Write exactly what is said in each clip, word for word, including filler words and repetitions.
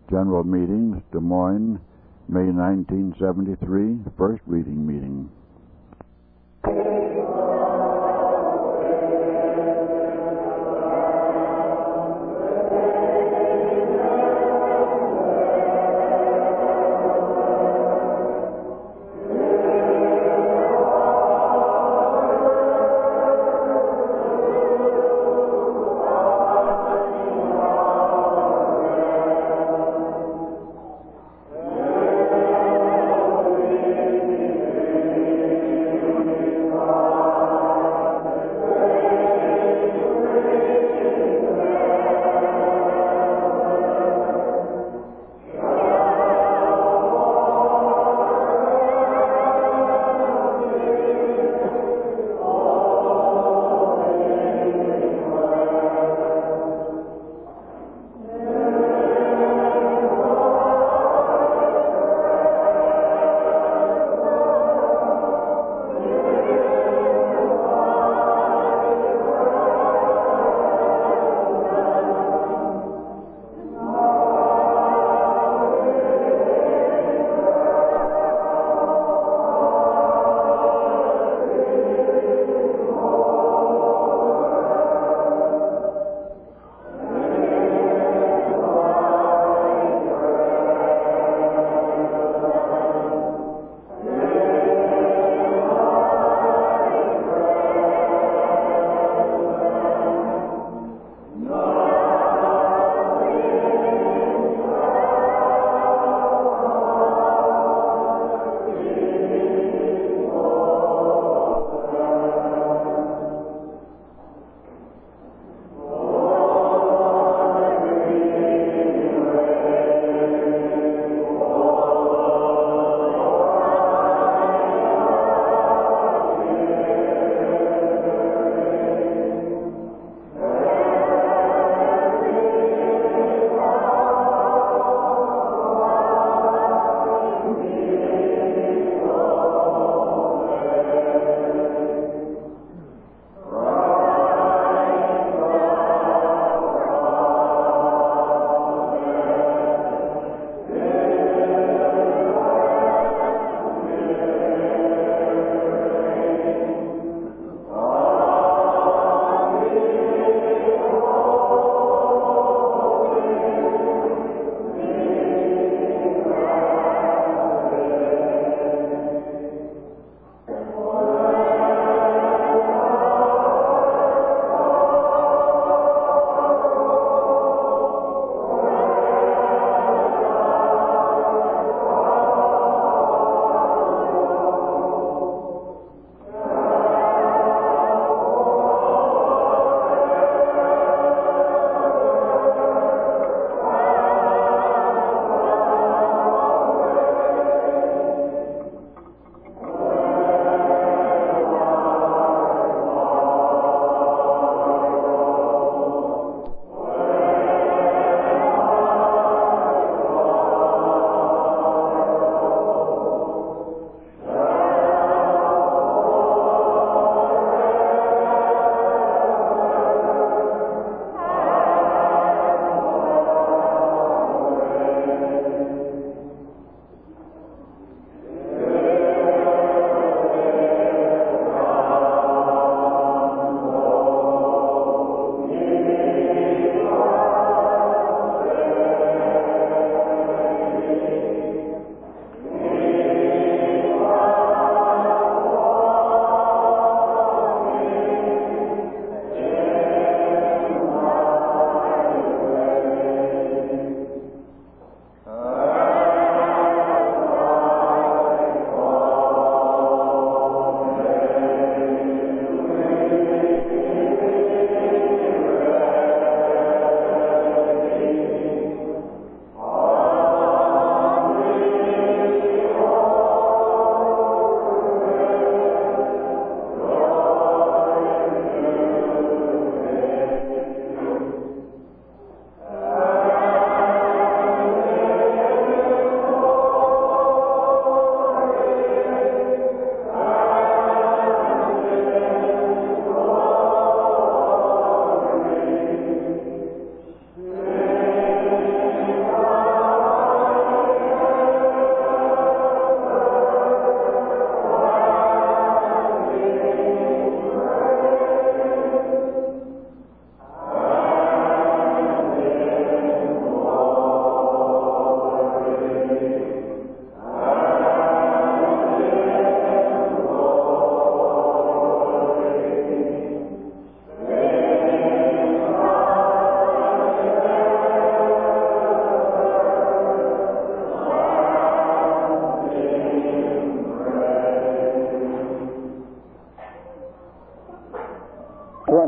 General Meetings, Des Moines, May nineteen seventy-three, first reading meeting.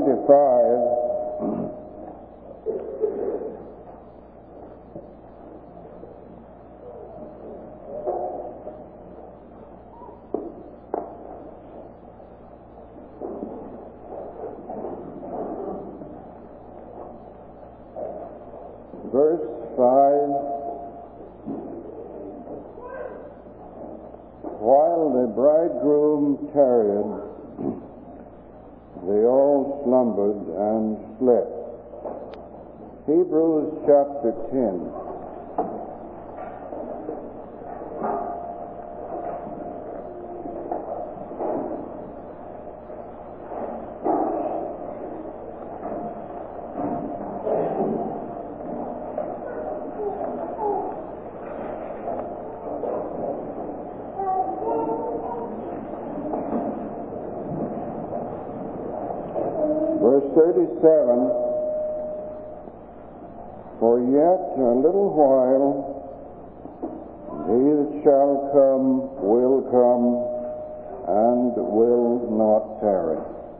twenty-five, verse five, while the bridegroom tarried, they all slumbered and slept. Hebrews chapter ten. Verse thirty-seven, for yet a little while, he that shall come will come and will not tarry.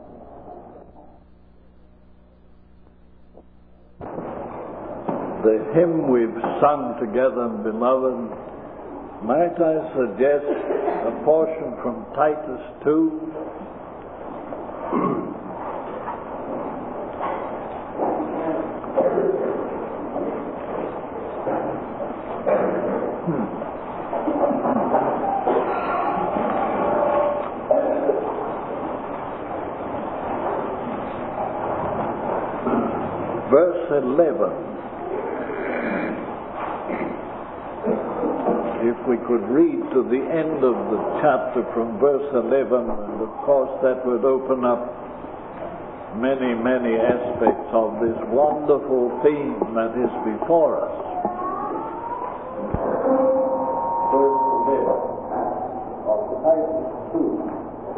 The hymn we've sung together, beloved, might I suggest a portion from Titus two? Verse eleven. If we could read to the end of the chapter from verse eleven, and of course that would open up many, many aspects of this wonderful theme that is before us. Verse eleven of Titus two.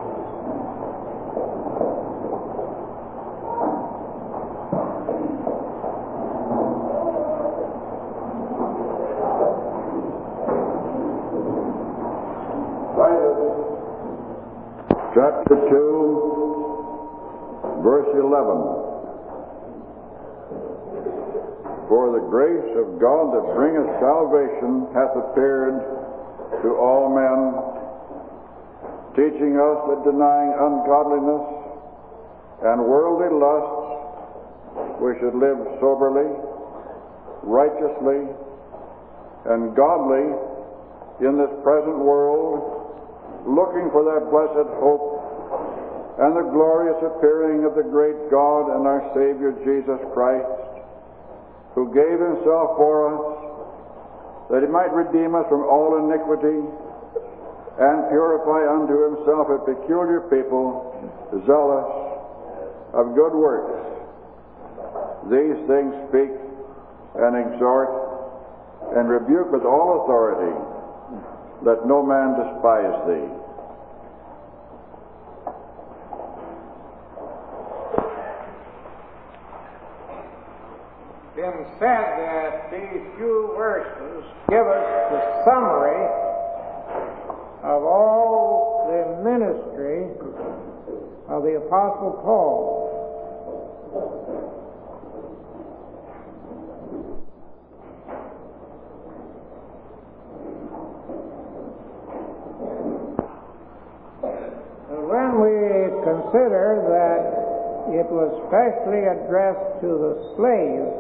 Chapter two, verse eleven. For the grace of God that bringeth salvation hath appeared to all men, teaching us that denying ungodliness and worldly lusts, we should live soberly, righteously, and godly in this present world, looking for that blessed hope and the glorious appearing of the great God and our Savior Jesus Christ, who gave himself for us, that he might redeem us from all iniquity and purify unto himself a peculiar people, zealous of good works. These things speak and exhort and rebuke with all authority. Let no man despise thee. Been said that these few verses give us the summary of all the ministry of the Apostle Paul. When we consider that it was specially addressed to the slaves,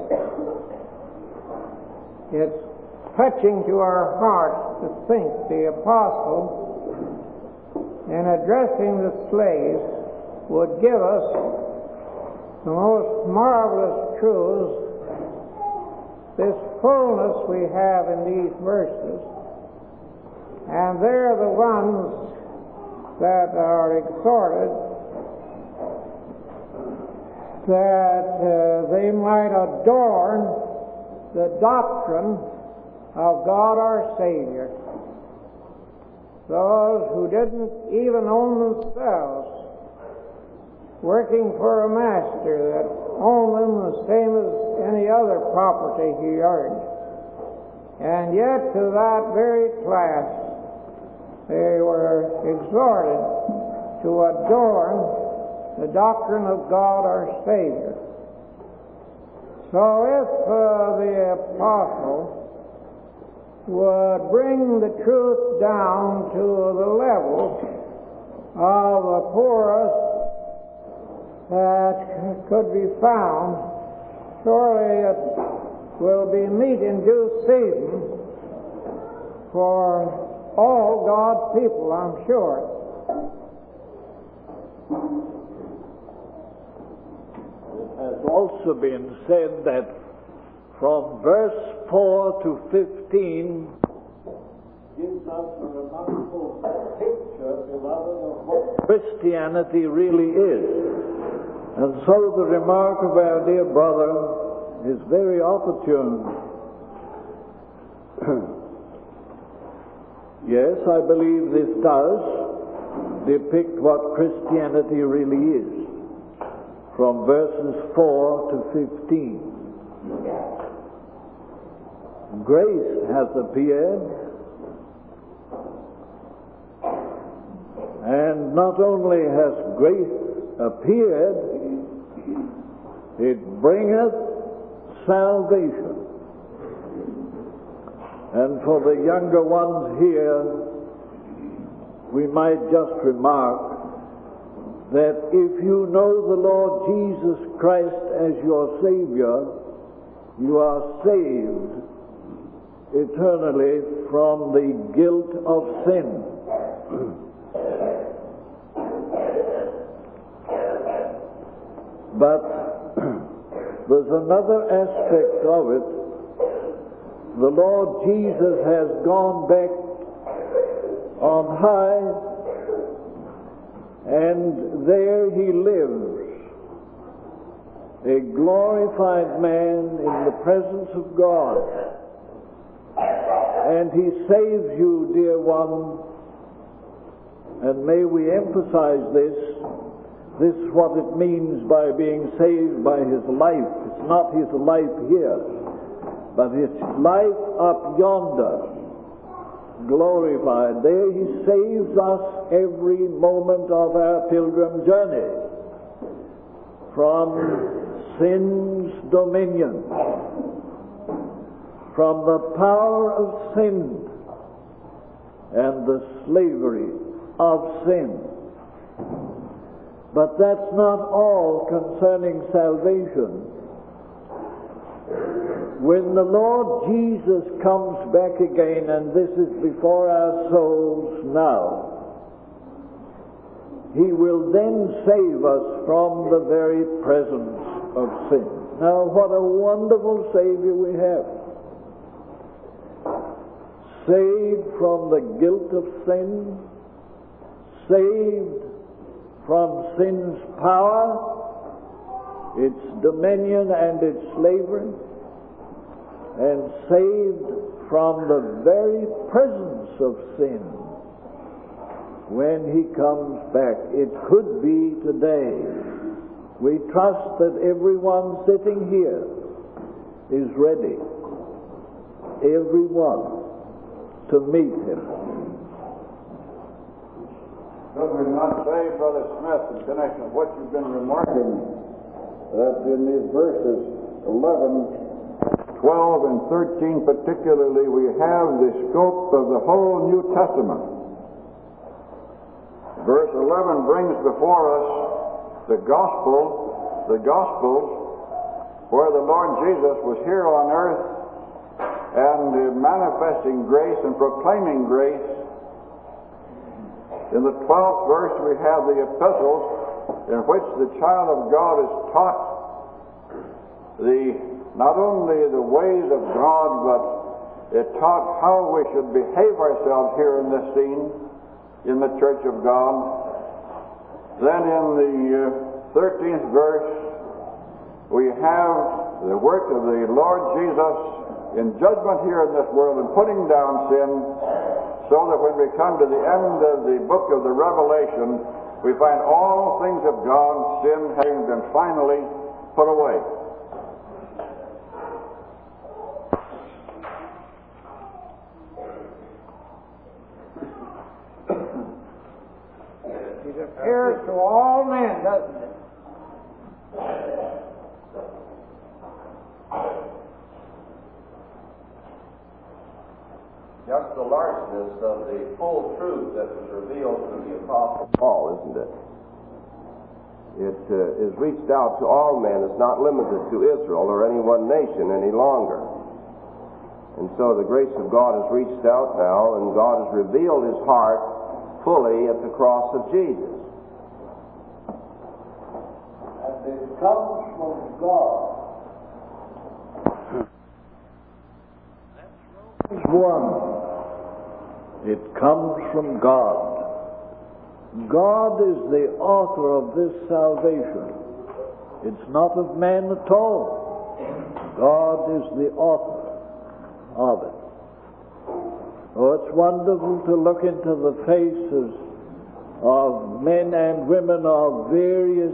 it's touching to our hearts to think the apostle, in addressing the slaves, would give us the most marvelous truths, this fullness we have in these verses, and they're the ones that are exhorted that uh, they might adorn the doctrine of God our Savior. Those who didn't even own themselves, working for a master that owned them the same as any other property he earned. And yet to that very class they were exhorted to adorn the doctrine of God our Savior. So if uh, the apostle would bring the truth down to the level of the poorest that could be found, surely it will be meet in due season for all God's people, I'm sure. It has also been said that from verse four to fifteen gives us a remarkable picture, beloved, of what Christianity really is. And so the remark of our dear brother is very opportune. Yes, I believe this does depict what Christianity really is, from verses four to fifteen. Grace has appeared, and not only has grace appeared, it bringeth salvation. And for the younger ones here, we might just remark that if you know the Lord Jesus Christ as your Savior, you are saved eternally from the guilt of sin. But there's another aspect of it. The Lord Jesus has gone back on high, and there he lives, a glorified man in the presence of God. And he saves you, dear one, and may we emphasize this. This is what it means by being saved by his life. It's not his life here, but his life up yonder, glorified. There he saves us every moment of our pilgrim journey from sin's dominion, from the power of sin and the slavery of sin. But that's not all concerning salvation. When the Lord Jesus comes back again, and this is before our souls now, he will then save us from the very presence of sin. Now, what a wonderful Savior we have. Saved from the guilt of sin, saved from sin's power, its dominion and its slavery, and saved from the very presence of sin when he comes back. It could be today. We trust that everyone sitting here is ready, everyone, to meet him. Should we not say, Brother Smith, in connection with what you've been remarking, that in these verses eleven, twelve, and thirteen particularly, we have the scope of the whole New Testament. Verse eleven brings before us the gospel, the Gospels, where the Lord Jesus was here on earth and uh, manifesting grace and proclaiming grace. In the twelfth verse we have the epistles in which the child of God is taught the not only the ways of God, but it taught how we should behave ourselves here in this scene, in the church of God. Then in the uh, thirteenth verse we have the work of the Lord Jesus in judgment here in this world and putting down sin, so that when we come to the end of the book of the Revelation, we find all things of God, sin having been finally put away. It appears to all men, doesn't it? just the largeness of the full truth that was revealed to the Apostle Paul, isn't it? It uh, is reached out to all men. It's not limited to Israel or any one nation any longer. And so the grace of God has reached out now, and God has revealed His heart fully at the cross of Jesus. And it comes from God. That's one. It comes from God. God is the author of this salvation. It's not of man at all. God is the author of it. Oh, it's wonderful to look into the faces of men and women of various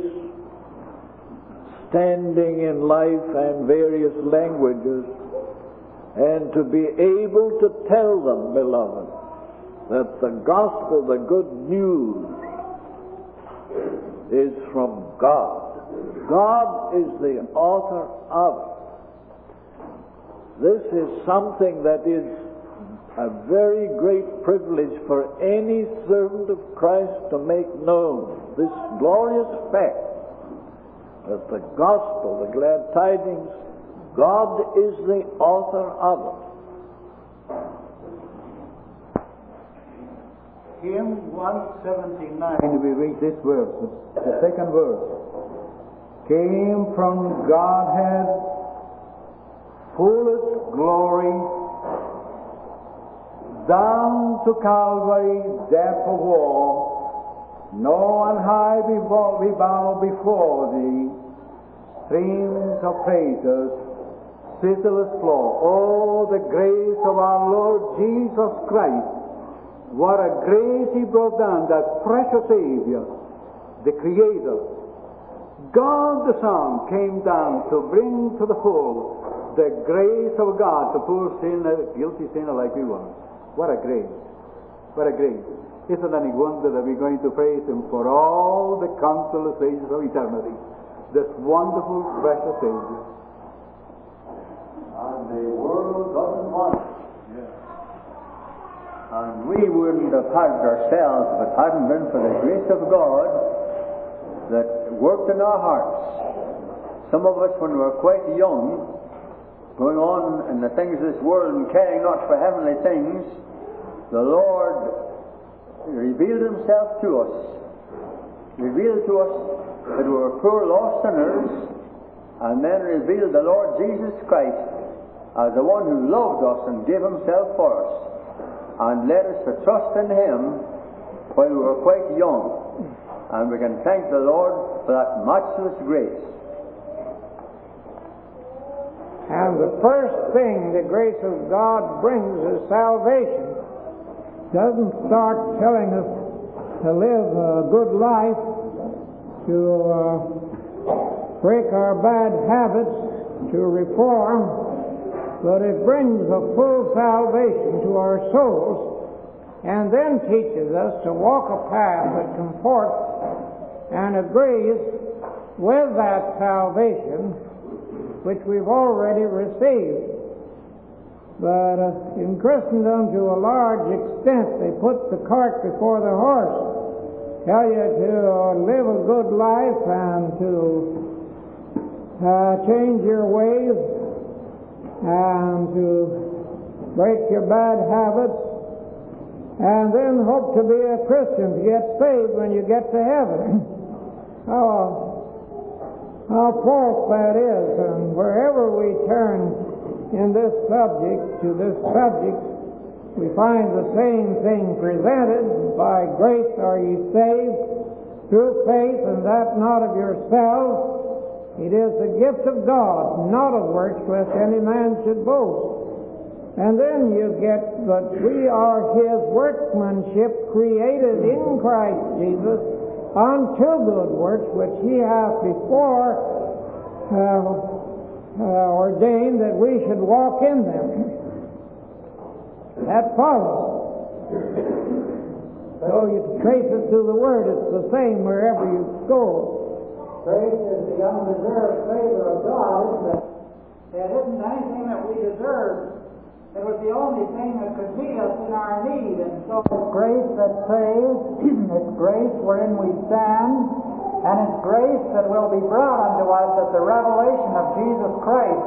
standing in life and various languages, and to be able to tell them, beloved, that the gospel, the good news, is from God. God is the author of it. This is something that is a very great privilege for any servant of Christ to make known, this glorious fact that the gospel, the glad tidings, God is the author of it. Hymn one seventy-nine, we read this verse, the second verse. Came from Godhead, fullest glory, down to Calvary, death of war. No on high we bow before Thee, streams of praises, ceaseless flow. Oh, the grace of our Lord Jesus Christ! What a grace He brought down, that precious Savior, the Creator. God the Son came down to bring to the full the grace of God to poor sinner, guilty sinner like we were. What a grace. What a grace. Isn't it any wonder that we're going to praise Him for all the countless ages of eternity? This wonderful, precious Savior. And the world doesn't want it. And we wouldn't have had ourselves if it hadn't been for the grace of God that worked in our hearts. Some of us, when we were quite young, going on in the things of this world and caring not for heavenly things, the Lord revealed Himself to us. Revealed to us that we were poor lost sinners, and then revealed the Lord Jesus Christ as the one who loved us and gave Himself for us, and led us to trust in Him while we were quite young. And we can thank the Lord for that matchless grace. And the first thing the grace of God brings is salvation. Doesn't start telling us to live a good life, to uh, break our bad habits, to reform, but it brings a full salvation to our souls, and then teaches us to walk a path that comports and agrees with that salvation which we've already received. But uh, in Christendom, to a large extent, they put the cart before the horse. Tell you to uh, live a good life and to uh, change your ways and to break your bad habits, and then hope to be a Christian, to get saved when you get to heaven. how, how false that is, and wherever we turn in this subject, to this subject, we find the same thing presented. By grace are ye saved, through faith, and that not of yourselves. It is the gift of God, not of works, lest any man should boast. And then you get that we are His workmanship, created in Christ Jesus unto good works, which He hath before uh, uh, ordained that we should walk in them. That follows. So you trace it through the Word. It's the same wherever you go. Grace is the undeserved favor of God, isn't it? It isn't anything that we deserve. It was the only thing that could meet us in our need. And so it's grace that saves, it's grace wherein we stand, and it's grace that will be brought unto us at the revelation of Jesus Christ.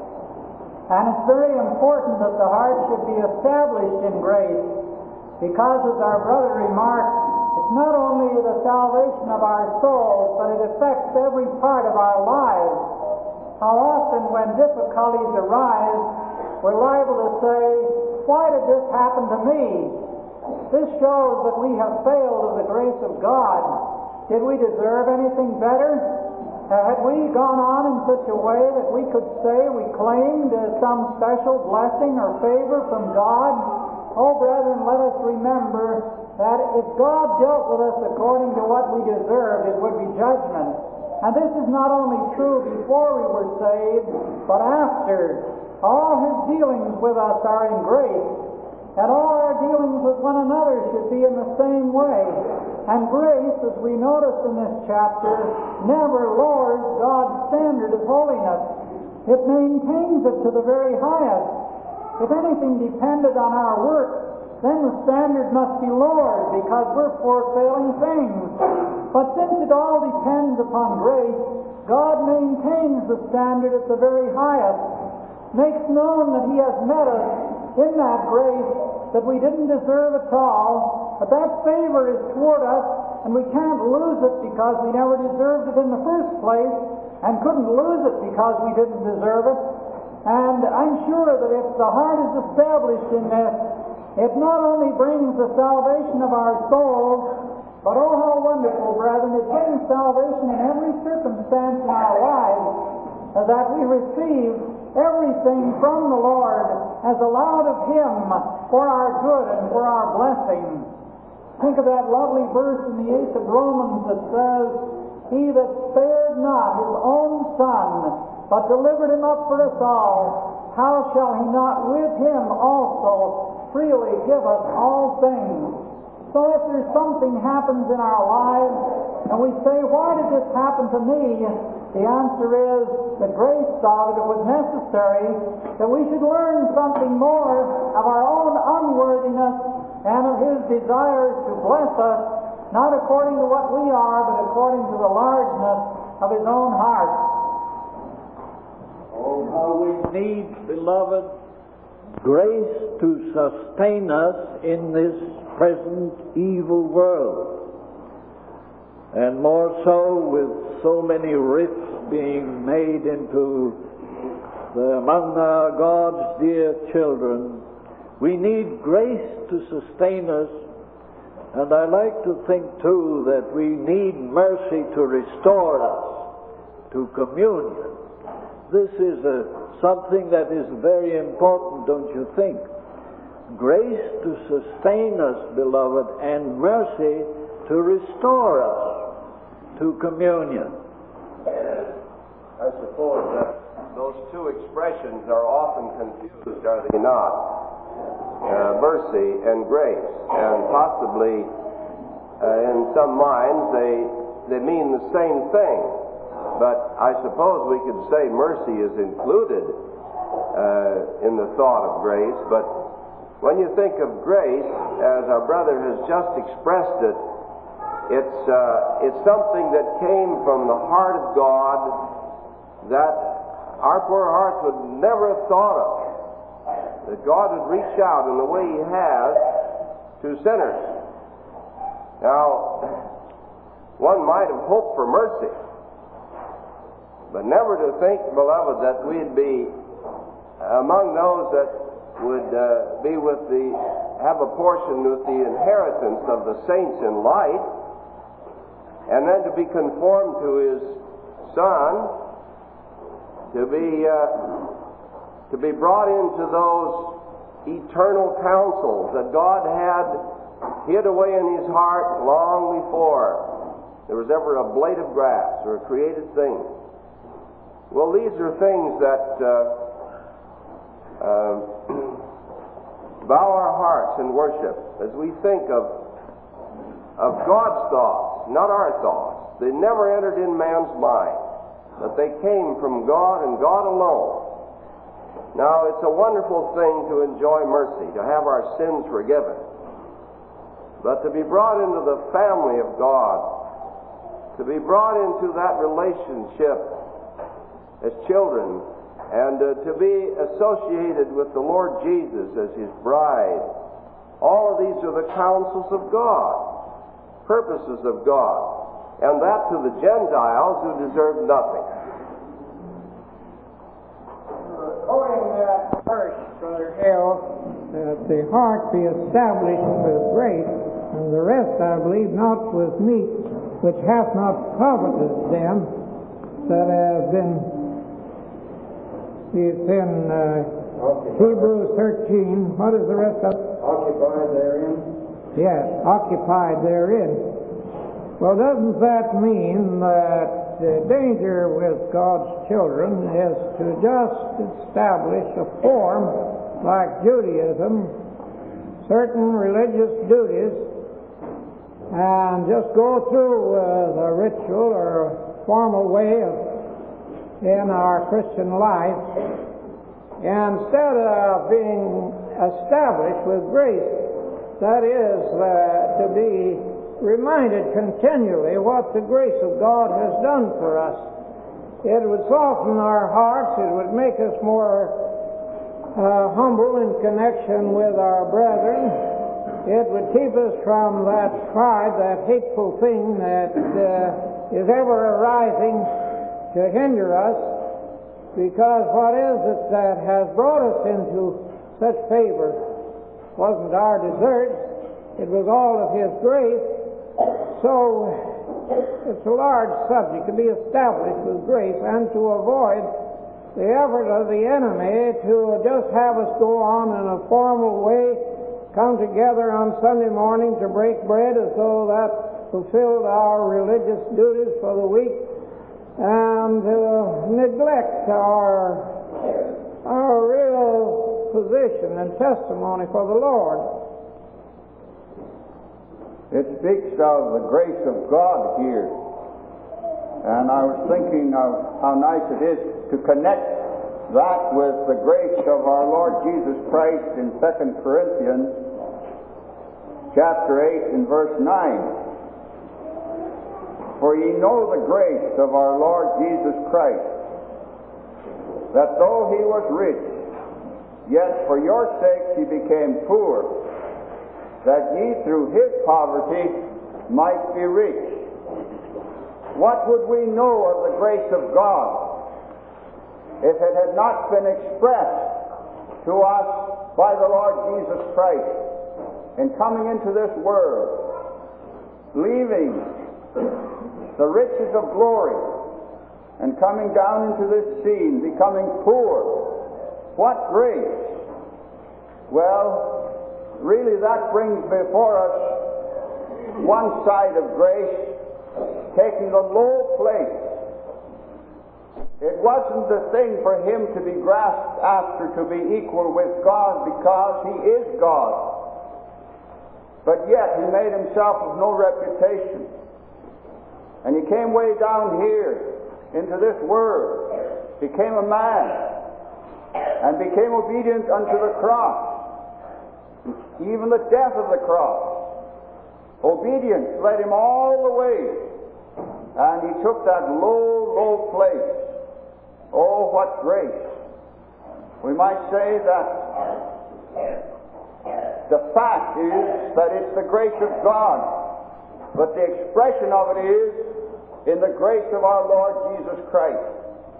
And it's very important that the heart should be established in grace, because as our brother remarked, it's not only the salvation of our souls, but it affects every part of our lives. How often when difficulties arise, we're liable to say, why did this happen to me? This shows that we have failed of the grace of God. Did we deserve anything better? Uh, had we gone on in such a way that we could say we claimed uh, some special blessing or favor from God? Oh, brethren, let us remember that if God dealt with us according to what we deserved, it would be judgment. And this is not only true before we were saved, but after. All His dealings with us are in grace, and all our dealings with one another should be in the same way. And grace, as we notice in this chapter, never lowers God's standard of holiness. It maintains it to the very highest. If anything depended on our work, then the standard must be lowered, because we're poor failing things. But since it all depends upon grace, God maintains the standard at the very highest, makes known that He has met us in that grace that we didn't deserve at all, but that favor is toward us, and we can't lose it because we never deserved it in the first place, and couldn't lose it because we didn't deserve it. And I'm sure that if the heart is established in this, it not only brings the salvation of our souls, but oh how wonderful, brethren, it brings salvation in every circumstance in our lives, that we receive everything from the Lord as allowed of Him for our good and for our blessing. Think of that lovely verse in the eighth of Romans that says, He that spared not His own Son, but delivered Him up for us all, how shall He not with Him also freely give us all things? So if there's something happens in our lives, and we say, why did this happen to me? The answer is, that grace saw that it was necessary that we should learn something more of our own unworthiness and of His desires to bless us, not according to what we are, but according to the largeness of His own heart. Oh, how we need, beloved, grace to sustain us in this present evil world. And more so with so many rifts being made into the, among uh, God's dear children, we need grace to sustain us. And I like to think too that we need mercy to restore us to communion. This is a, something that is very important, don't you think? Grace to sustain us, beloved, and mercy to restore us to communion. I suppose that those two expressions are often confused, are they not? Uh, mercy and grace. And possibly uh, in some minds they, they mean the same thing. But I suppose we could say mercy is included uh, in the thought of grace. But when you think of grace, as our brother has just expressed it, It's, uh, it's something that came from the heart of God that our poor hearts would never have thought of. That God would reach out in the way He has to sinners. Now, one might have hoped for mercy, but never to think, beloved, that we'd be among those that would uh, be with the, have a portion with the inheritance of the saints in light, and then to be conformed to His Son, to be uh, to be brought into those eternal counsels that God had hid away in His heart long before there was ever a blade of grass or a created thing. Well, these are things that uh, uh, bow our hearts in worship as we think of of God's thoughts, not our thoughts. They never entered in man's mind, but they came from God and God alone. Now, it's a wonderful thing to enjoy mercy, to have our sins forgiven. But to be brought into the family of God, to be brought into that relationship as children, and uh, to be associated with the Lord Jesus as His bride, all of these are the counsels of God, purposes of God, and that to the Gentiles who deserve nothing. Quoting that verse, Brother Hale, that the heart be established with grace, and the rest, I believe, not with meat, which hath not profited them that have been. It's in uh, Hebrews thirteen. What is the rest of it? Occupied therein. Yes, occupied therein. Well, doesn't that mean that the danger with God's children is to just establish a form like Judaism, certain religious duties, and just go through with a ritual or a formal way of in our Christian life, instead of being established with grace, that is, uh, to be reminded continually what the grace of God has done for us. It would soften our hearts, it would make us more uh, humble in connection with our brethren. It would keep us from that pride, that hateful thing that uh, is ever arising to hinder us, because what is it that has brought us into such favor? It wasn't our desert, it was all of His grace. So it's a large subject to be established with grace, and to avoid the effort of the enemy to just have us go on in a formal way, come together on Sunday morning to break bread as though that fulfilled our religious duties for the week, and uh, neglect our our real position and testimony for the Lord. It speaks of the grace of God here. And I was thinking of how nice it is to connect that with the grace of our Lord Jesus Christ in Second Corinthians chapter eight and verse nine. For ye know the grace of our Lord Jesus Christ, that though He was rich, yet for your sakes He became poor, that ye through His poverty might be rich. What would we know of the grace of God if it had not been expressed to us by the Lord Jesus Christ in coming into this world, leaving the riches of glory and coming down into this scene, becoming poor? What grace? Well, really that brings before us one side of grace, taking the low place. It wasn't the thing for Him to be grasped after to be equal with God, because He is God. But yet He made Himself of no reputation. And He came way down here into this world, became a man, and became obedient unto the cross, even the death of the cross. Obedience led Him all the way, and He took that low, low place. Oh, what grace! We might say that the fact is that it's the grace of God, but the expression of it is in the grace of our Lord Jesus Christ.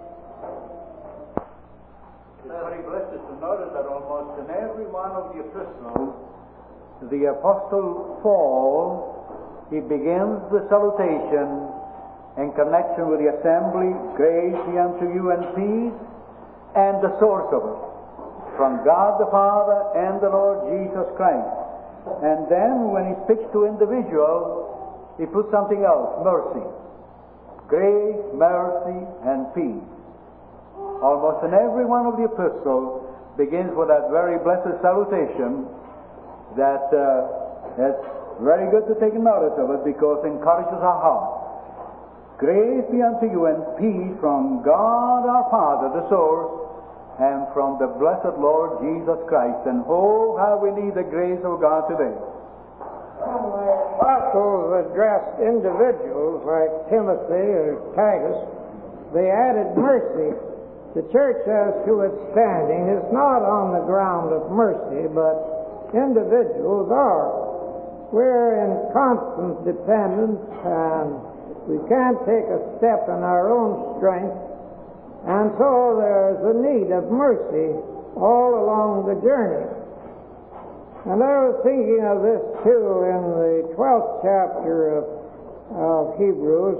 It's very blessed to notice that almost in every one of the epistles, the Apostle Paul, he begins the salutation in connection with the assembly, grace be unto you and peace, and the source of it, from God the Father and the Lord Jesus Christ. And then when he speaks to individuals, he puts something else, mercy. Grace, mercy, and peace. Almost in every one of the epistles begins with that very blessed salutation that uh, it's very good to take notice of it, because it encourages our heart. Grace be unto you and peace from God our Father, the source, and from the blessed Lord Jesus Christ. And oh, how we need the grace of God today. When the apostles addressed individuals like Timothy or Titus, they added mercy. The church as to its standing is not on the ground of mercy, but individuals are. We're in constant dependence, and we can't take a step in our own strength, and so there's a need of mercy all along the journey. And I was thinking of this too in the twelfth chapter of, of Hebrews,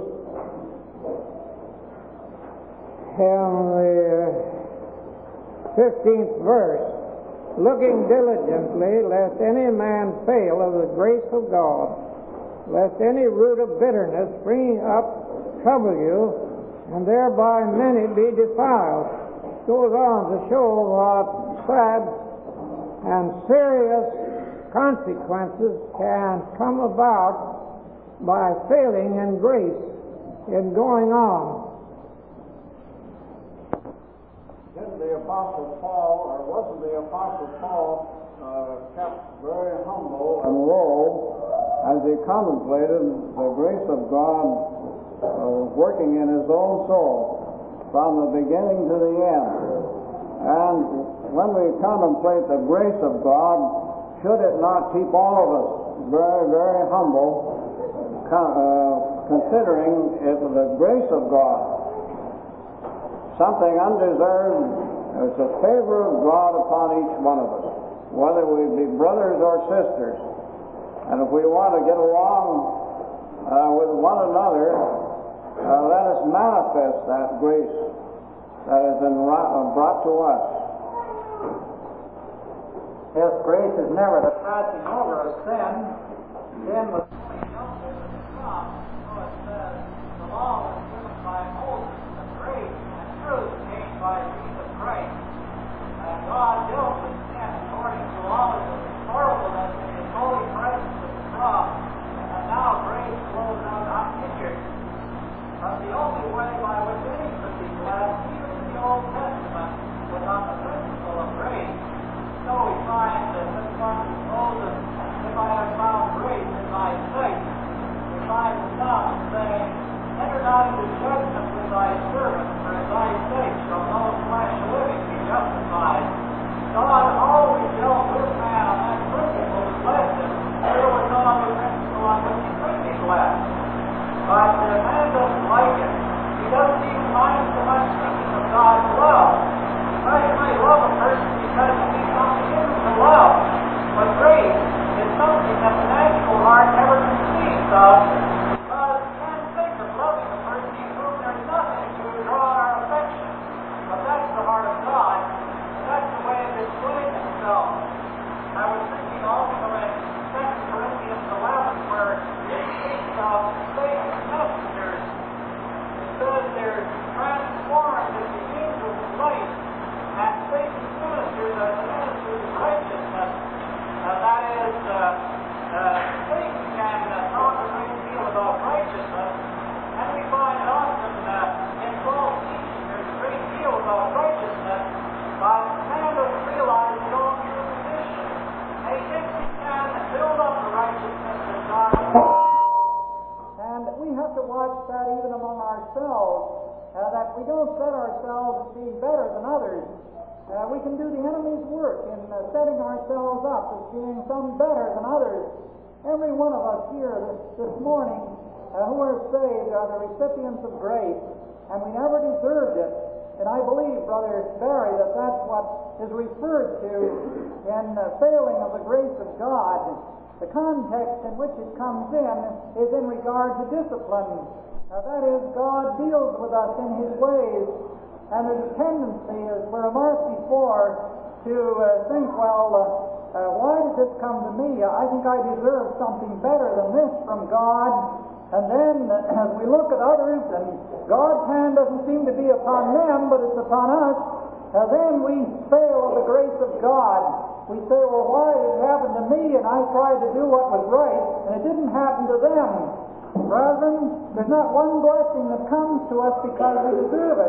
in the fifteenth verse, looking diligently lest any man fail of the grace of God, lest any root of bitterness springing up trouble you, and thereby many be defiled. Goes on to show what sad and serious consequences can come about by failing in grace in going on. Didn't the Apostle Paul, or wasn't the Apostle Paul uh, kept very humble and low as he contemplated the grace of God uh, working in his own soul from the beginning to the end? And when we contemplate the grace of God, should it not keep all of us very, very humble, uh, considering it the grace of God? Something undeserved. There's a favor of God upon each one of us, whether we be brothers or sisters. And if we want to get along uh, with one another, uh, let us manifest that grace that has been brought to us. Yes, grace is never the passing over of sin. Sin was only dealt with at the cross. So it says, the law was given by Moses, and grace and truth came by Jesus Christ. And God dealt with sin according to all of his horribleness in his holy presence at the cross. And now grace flows out unhindered. But the only way by which any could be blessed, even in the Old Testament, was on the principle of grace. So we find that this one who Moses, if I have found grace in thy sight, we find the Son saying, enter not into judgment with thy servant, for in thy sake shall no flesh living be justified. God always dealt with man on that principle to bless him. There was no other principle on which he could be blessed. But uh, man doesn't like it. He doesn't even mind so much thinking of God's love. Well, you might love a person because he sees something in him to love. But grace is something that the natural heart never conceives of, because you can't think of loving a person to whom there's nothing to draw our affection. But that's the heart of God. That's the way of displaying himself. I was thinking also in Second Corinthians eleven, where it speaks of Satan's messengers. It says they're transformed as the angels of light, and Satan's ministers are the ministers of righteousness. Uh, that is, uh, uh, Satan can uh, talk a great deal about righteousness, and we find often uh, in false teaching there's a great deal about righteousness, but man doesn't realize his own true position. And he thinks he can build up the righteousness of God. And we have to watch that even among ourselves, uh, that we don't set ourselves as being better than others. Uh, we can do the enemy's work in uh, setting ourselves up as being some better than others. Every one of us here this, this morning uh, who are saved are the recipients of grace, and we never deserved it. And I believe, Brother Barry, that that's what is referred to in uh, failing of the grace of God. The context in which it comes in is in regard to discipline. Now, that is, God deals with us in His ways, and there's a tendency, as we remarked before, to uh, think, well, uh, uh, why did this come to me? I think I deserve something better than this from God. And then, uh, as we look at others, and God's hand doesn't seem to be upon them, but it's upon us, uh, then we fail of the grace of God. We say, well, why did it happen to me? And I tried to do what was right, and it didn't happen to them. Brethren, there's not one blessing that comes to us because we deserve it.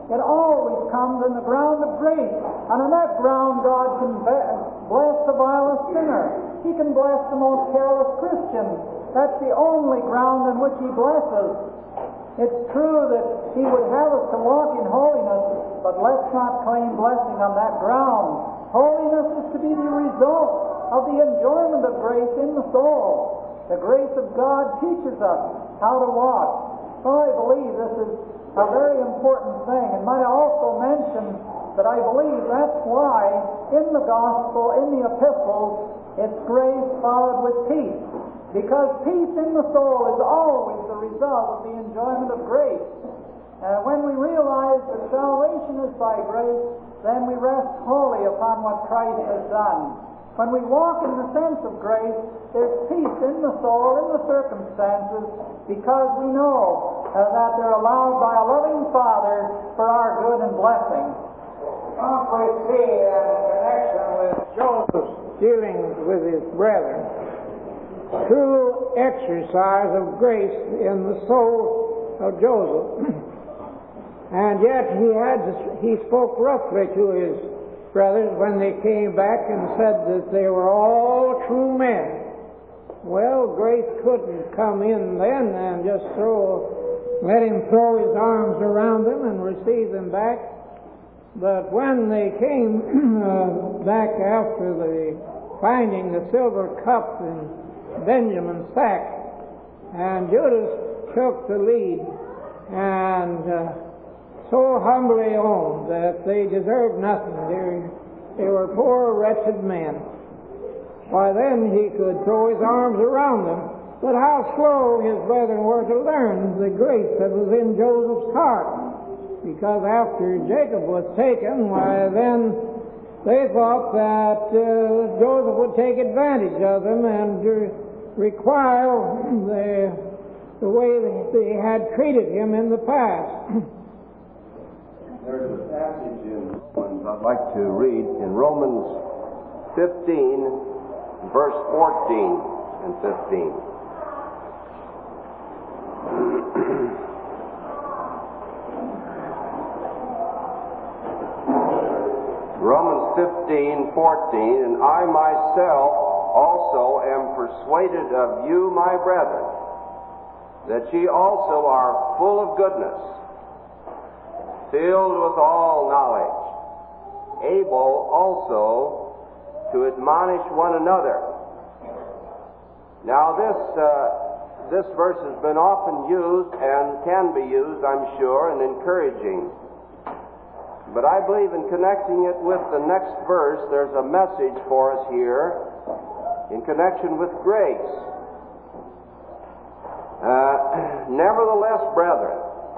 It always comes in the ground of grace. And on that ground, God can bless the vilest sinner. He can bless the most careless Christian. That's the only ground on which He blesses. It's true that He would have us to walk in holiness, but let's not claim blessing on that ground. Holiness is to be the result of the enjoyment of grace in the soul. The grace of God teaches us how to walk. So I believe this is a very important thing. And might I also mention that I believe that's why in the gospel, in the epistles, it's grace followed with peace. Because peace in the soul is always the result of the enjoyment of grace. And when we realize that salvation is by grace, then we rest wholly upon what Christ has done. When we walk in the sense of grace, there's peace in the soul, in the circumstances, because we know uh, that they're allowed by a loving Father for our good and blessing. What we see in connection with Joseph's dealings with his brethren, true exercise of grace in the soul of Joseph. And yet he had to, he spoke roughly to his brothers when they came back and said that they were all true men. Well, grace couldn't come in then and just throw, let him throw his arms around them and receive them back. But when they came uh, back after the finding the silver cup in Benjamin's sack, and Judas took the lead and uh, so humbly owned that they deserved nothing. They, they were poor, wretched men. Why, then he could throw his arms around them. But how slow his brethren were to learn the grace that was in Joseph's heart. Because after Jacob was taken, why, then they thought that uh, Joseph would take advantage of them and uh, require the, the way they had treated him in the past. There's a passage in Romans I'd like to read in Romans fifteen, verse fourteen and fifteen. Romans fifteen, fourteen, and I myself also am persuaded of you, my brethren, that ye also are full of goodness, filled with all knowledge, able also to admonish one another. Now this uh, this verse has been often used and can be used, I'm sure, in encouraging. But I believe in connecting it with the next verse, there's a message for us here in connection with grace. Uh, Nevertheless, brethren,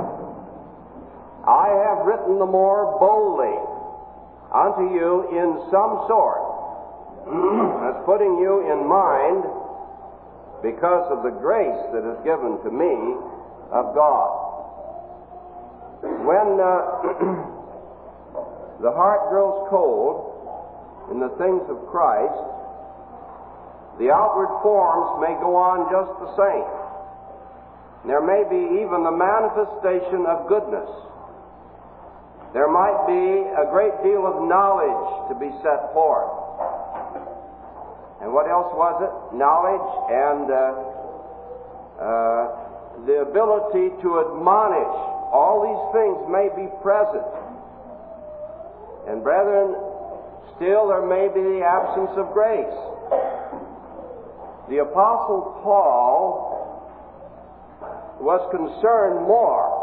I have written the more boldly unto you in some sort, as putting you in mind because of the grace that is given to me of God. When uh, the heart grows cold in the things of Christ, the outward forms may go on just the same. There may be even the manifestation of goodness. There might be a great deal of knowledge to be set forth. And what else was it? Knowledge and uh, uh, the ability to admonish. All these things may be present. And brethren, still there may be the absence of grace. The Apostle Paul was concerned more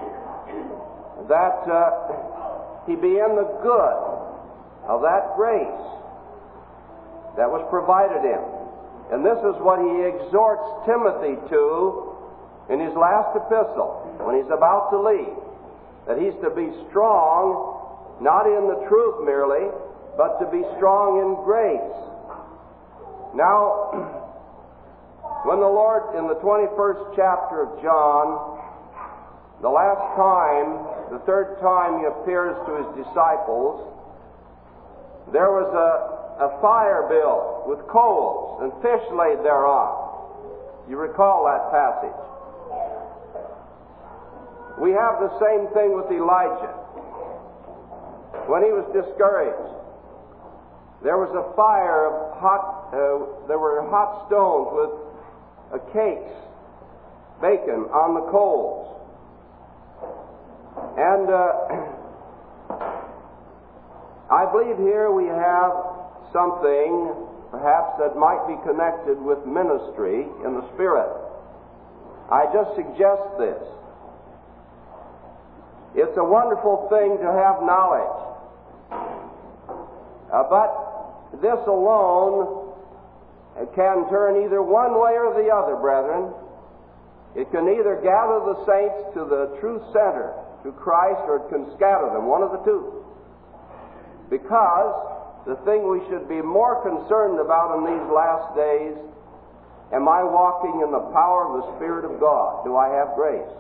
that uh, he be in the good of that grace that was provided him. And this is what he exhorts Timothy to in his last epistle, when he's about to leave, that he's to be strong, not in the truth merely, but to be strong in grace. Now, when the Lord, in the twenty-first chapter of John, the last time, the third time he appears to his disciples, there was a, a fire built with coals and fish laid thereon. You recall that passage. We have the same thing with Elijah. when he was discouraged. There was a fire of hot, uh, there were hot stones with uh, cakes, bacon on the coals. And uh, I believe here we have something perhaps that might be connected with ministry in the Spirit. I just suggest this. It's a wonderful thing to have knowledge. Uh, but this alone can turn either one way or the other, brethren. It can either gather the saints to the true center, to Christ, or it can scatter them, one of the two. Because the thing we should be more concerned about in these last days, am I walking in the power of the Spirit of God? Do I have grace?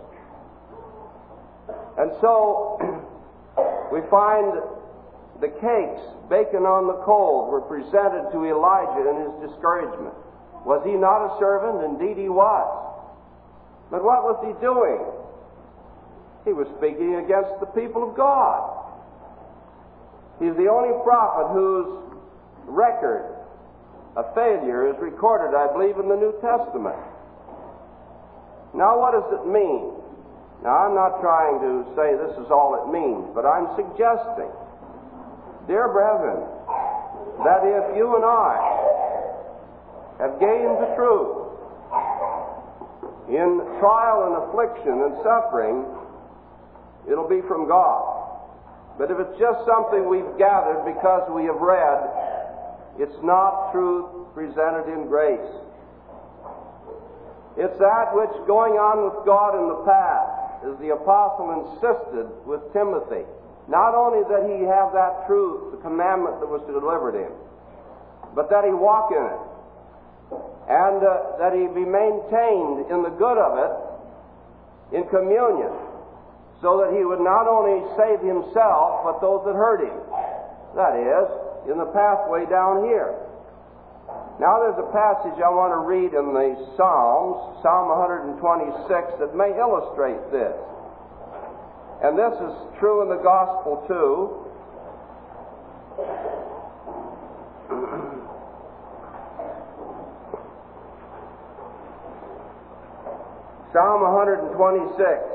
And so, we find the cakes, bacon on the coals, were presented to Elijah in his discouragement. Was he not a servant? Indeed he was. But what was he doing? He was speaking against the people of God. He's the only prophet whose record of failure is recorded, I believe, in the New Testament. Now, what does it mean? Now, I'm not trying to say this is all it means, but I'm suggesting, dear brethren, that if you and I have gained the truth in trial and affliction and suffering, it'll be from God. But if it's just something we've gathered because we have read, it's not truth presented in grace. It's that which going on with God in the past, as the apostle insisted with Timothy. Not only that he have that truth, the commandment that was delivered him, but that he walk in it, and uh, that he be maintained in the good of it in communion, so that he would not only save himself, but those that heard him. That is, in the pathway down here. Now there's a passage I want to read in the Psalms, Psalm one twenty-six, that may illustrate this. And this is true in the gospel too. Psalm one twenty-six.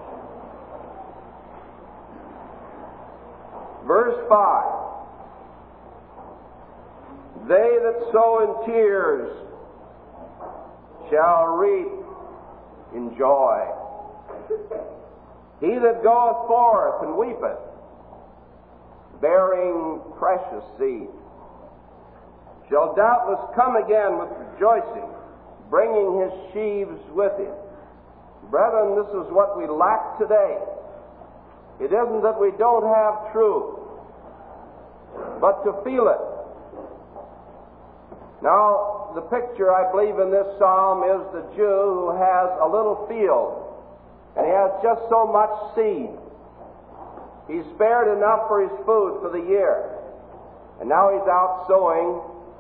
Verse five. They that sow in tears shall reap in joy. He that goeth forth and weepeth, bearing precious seed, shall doubtless come again with rejoicing, bringing his sheaves with him. Brethren, this is what we lack today. It isn't that we don't have truth, but to feel it. Now, the picture, I believe, in this psalm is the Jew who has a little field, and he has just so much seed. He's spared enough for his food for the year, and now he's out sowing.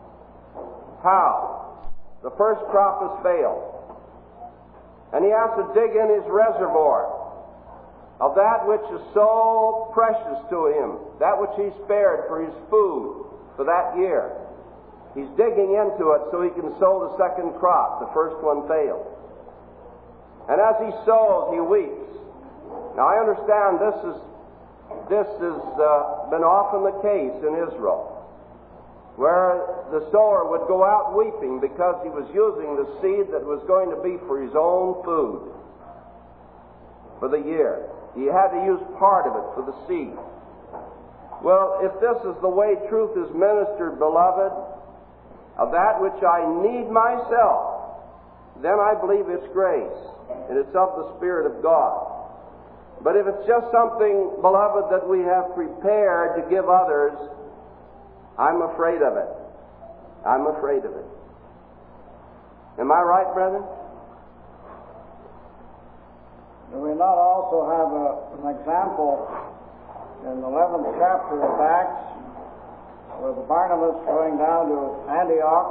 How? The first crop has failed, and he has to dig in his reservoir of that which is so precious to him, that which he spared for his food for that year. He's digging into it so he can sow the second crop. The first one failed. And as he sows, he weeps. Now I understand this is this has uh, been often the case in Israel, where the sower would go out weeping because he was using the seed that was going to be for his own food for the year. He had to use part of it for the seed. Well, if this is the way truth is ministered, beloved, of that which I need myself, then I believe it's grace, and it's of the Spirit of God. But if it's just something, beloved, that we have prepared to give others, I'm afraid of it. I'm afraid of it. Am I right, brethren? Do we not also have a, an example in the eleventh chapter of Acts, with Barnabas going down to Antioch,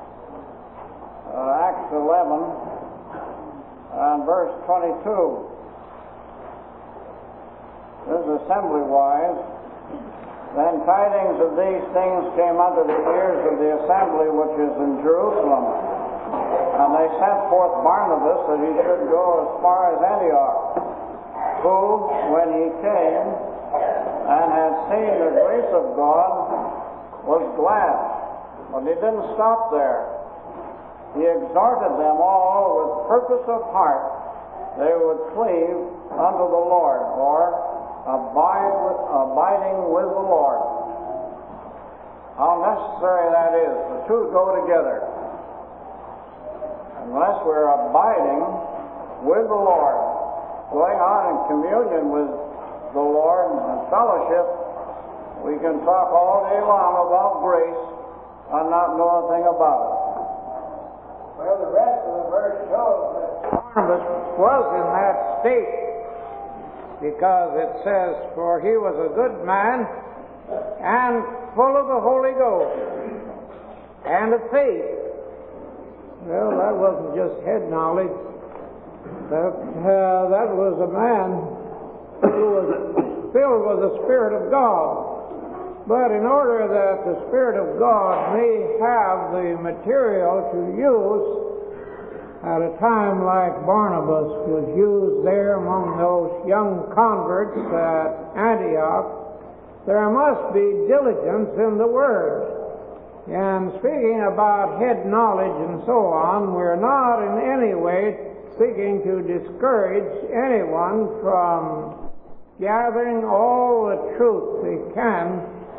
uh, Acts eleven, and verse twenty-two. This is assembly-wise. Then tidings of these things came unto the ears of the assembly which is in Jerusalem. And they sent forth Barnabas that he should go as far as Antioch, who, when he came and had seen the grace of God, was glad. But he didn't stop there. He exhorted them all with purpose of heart they would cleave unto the Lord, or abide with, abiding with the Lord. How necessary that is. The two go together. Unless we're abiding with the Lord, going on in communion with the Lord and fellowship, we can talk all day long about grace and not know a thing about it. Well, the rest of the verse shows that Barnabas was in that state, because it says, for he was a good man and full of the Holy Ghost and of faith. Well, that wasn't just head knowledge. That, uh, that was a man who was filled with the Spirit of God. But in order that the Spirit of God may have the material to use at a time like Barnabas was used there among those young converts at Antioch, there must be diligence in the Word. And speaking about head knowledge and so on, we're not in any way seeking to discourage anyone from gathering all the truth they can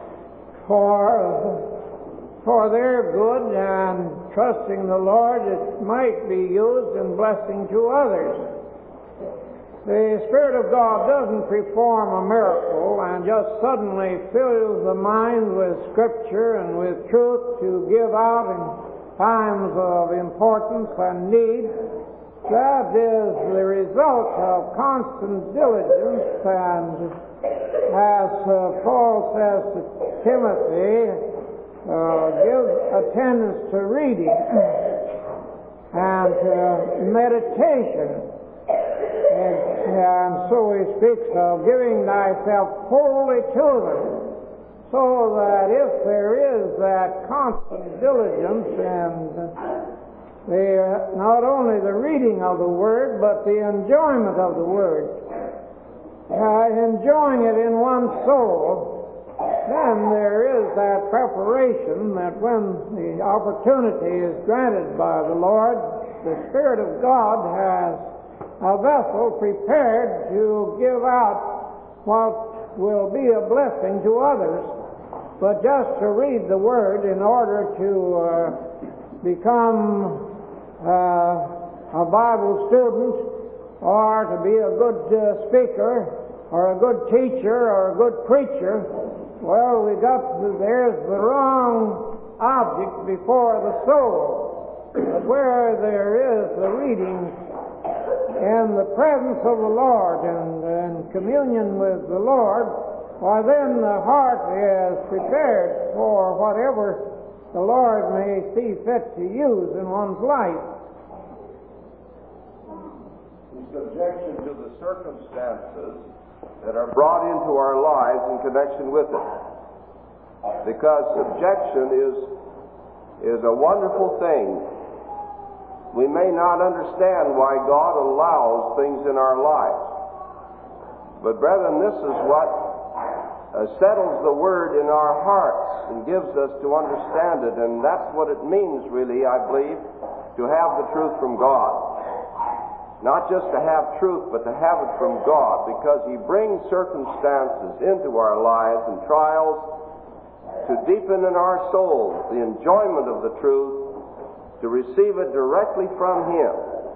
for, for their good and trusting the Lord it might be used in blessing to others. The Spirit of God doesn't perform a miracle and just suddenly fill the mind with Scripture and with truth to give out in times of importance and need. That is the result of constant diligence, and as uh, Paul says to Timothy, uh, give attendance to reading and uh, meditation. And, and so he speaks of giving thyself wholly to them, so that if there is that constant diligence and the, not only the reading of the Word, but the enjoyment of the Word, uh, enjoying it in one's soul, then there is that preparation that when the opportunity is granted by the Lord, the Spirit of God has a vessel prepared to give out what will be a blessing to others. But just to read the Word in order to uh, become uh, a Bible student, or to be a good uh, speaker, or a good teacher, or a good preacher, well, we got to, there's the wrong object before the soul. But where there is the reading in the presence of the Lord and, and communion with the Lord, why then the heart is prepared for whatever the Lord may see fit to use in one's life. In subjection to the circumstances that are brought into our lives in connection with it. Because subjection is, is a wonderful thing. We may not understand why God allows things in our lives. But brethren, this is what uh, settles the Word in our hearts and gives us to understand it. And that's what it means, really, I believe, to have the truth from God. Not just to have truth, but to have it from God, because He brings circumstances into our lives and trials to deepen in our souls the enjoyment of the truth, to receive it directly from Him.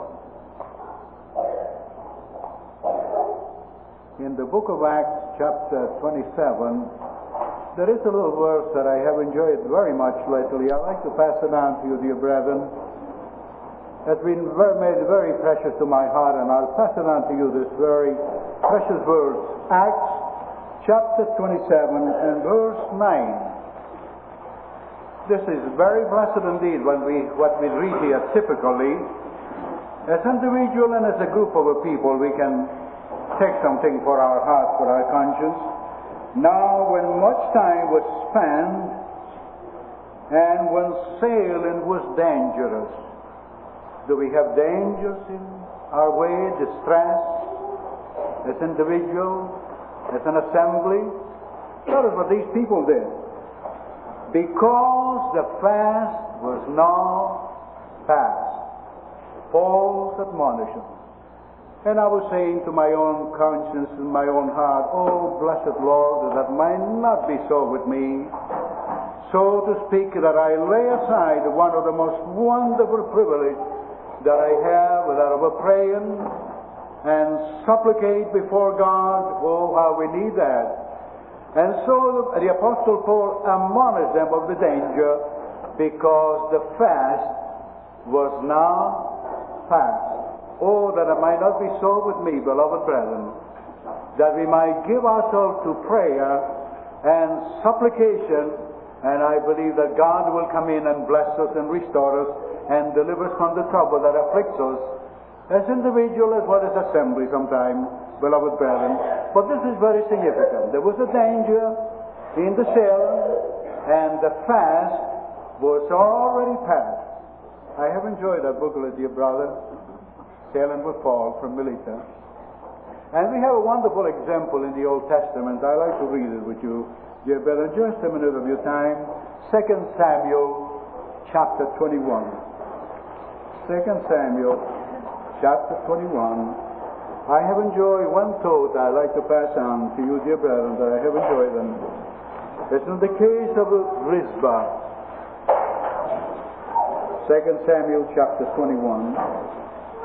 In the book of Acts, chapter twenty-seven, there is a little verse that I have enjoyed very much lately. I'd like to pass it on to you, dear brethren. It's been very, made very precious to my heart, and I'll pass it on to you, this very precious verse. Acts, chapter twenty-seven, and verse nine. This is very blessed indeed when we what we read here typically. As individual and as a group of a people, we can take something for our heart, for our conscience. Now, when much time was spent, and when sailing was dangerous, do we have dangers in our way, distress, as individuals, as an assembly? That is what these people did. Because the fast was now past, Paul's admonition. And I was saying to my own conscience and my own heart, oh, blessed Lord, that might not be so with me. So to speak, that I lay aside one of the most wonderful privileges that I have, that of praying and supplicate before God. Oh, how we need that. And so the, the Apostle Paul admonished them of the danger, because the fast was now past. Oh, that it might not be so with me, beloved brethren, that we might give ourselves to prayer and supplication, and I believe that God will come in and bless us and restore us and deliver us from the trouble that afflicts us, as individual as well as assembly sometimes, beloved brethren. But this is very significant. There was a danger in the sailing, and the fast was already past. I have enjoyed that booklet, dear brother, Sailing with Paul from Melita. And we have a wonderful example in the Old Testament. I'd like to read it with you, dear brethren, just a minute of your time. Second Samuel chapter twenty-one. Second Samuel chapter twenty-one. I have enjoyed one thought I'd like to pass on to you, dear brethren, that I have enjoyed them. It's in the case of Rizpah. Second Samuel chapter twenty-one.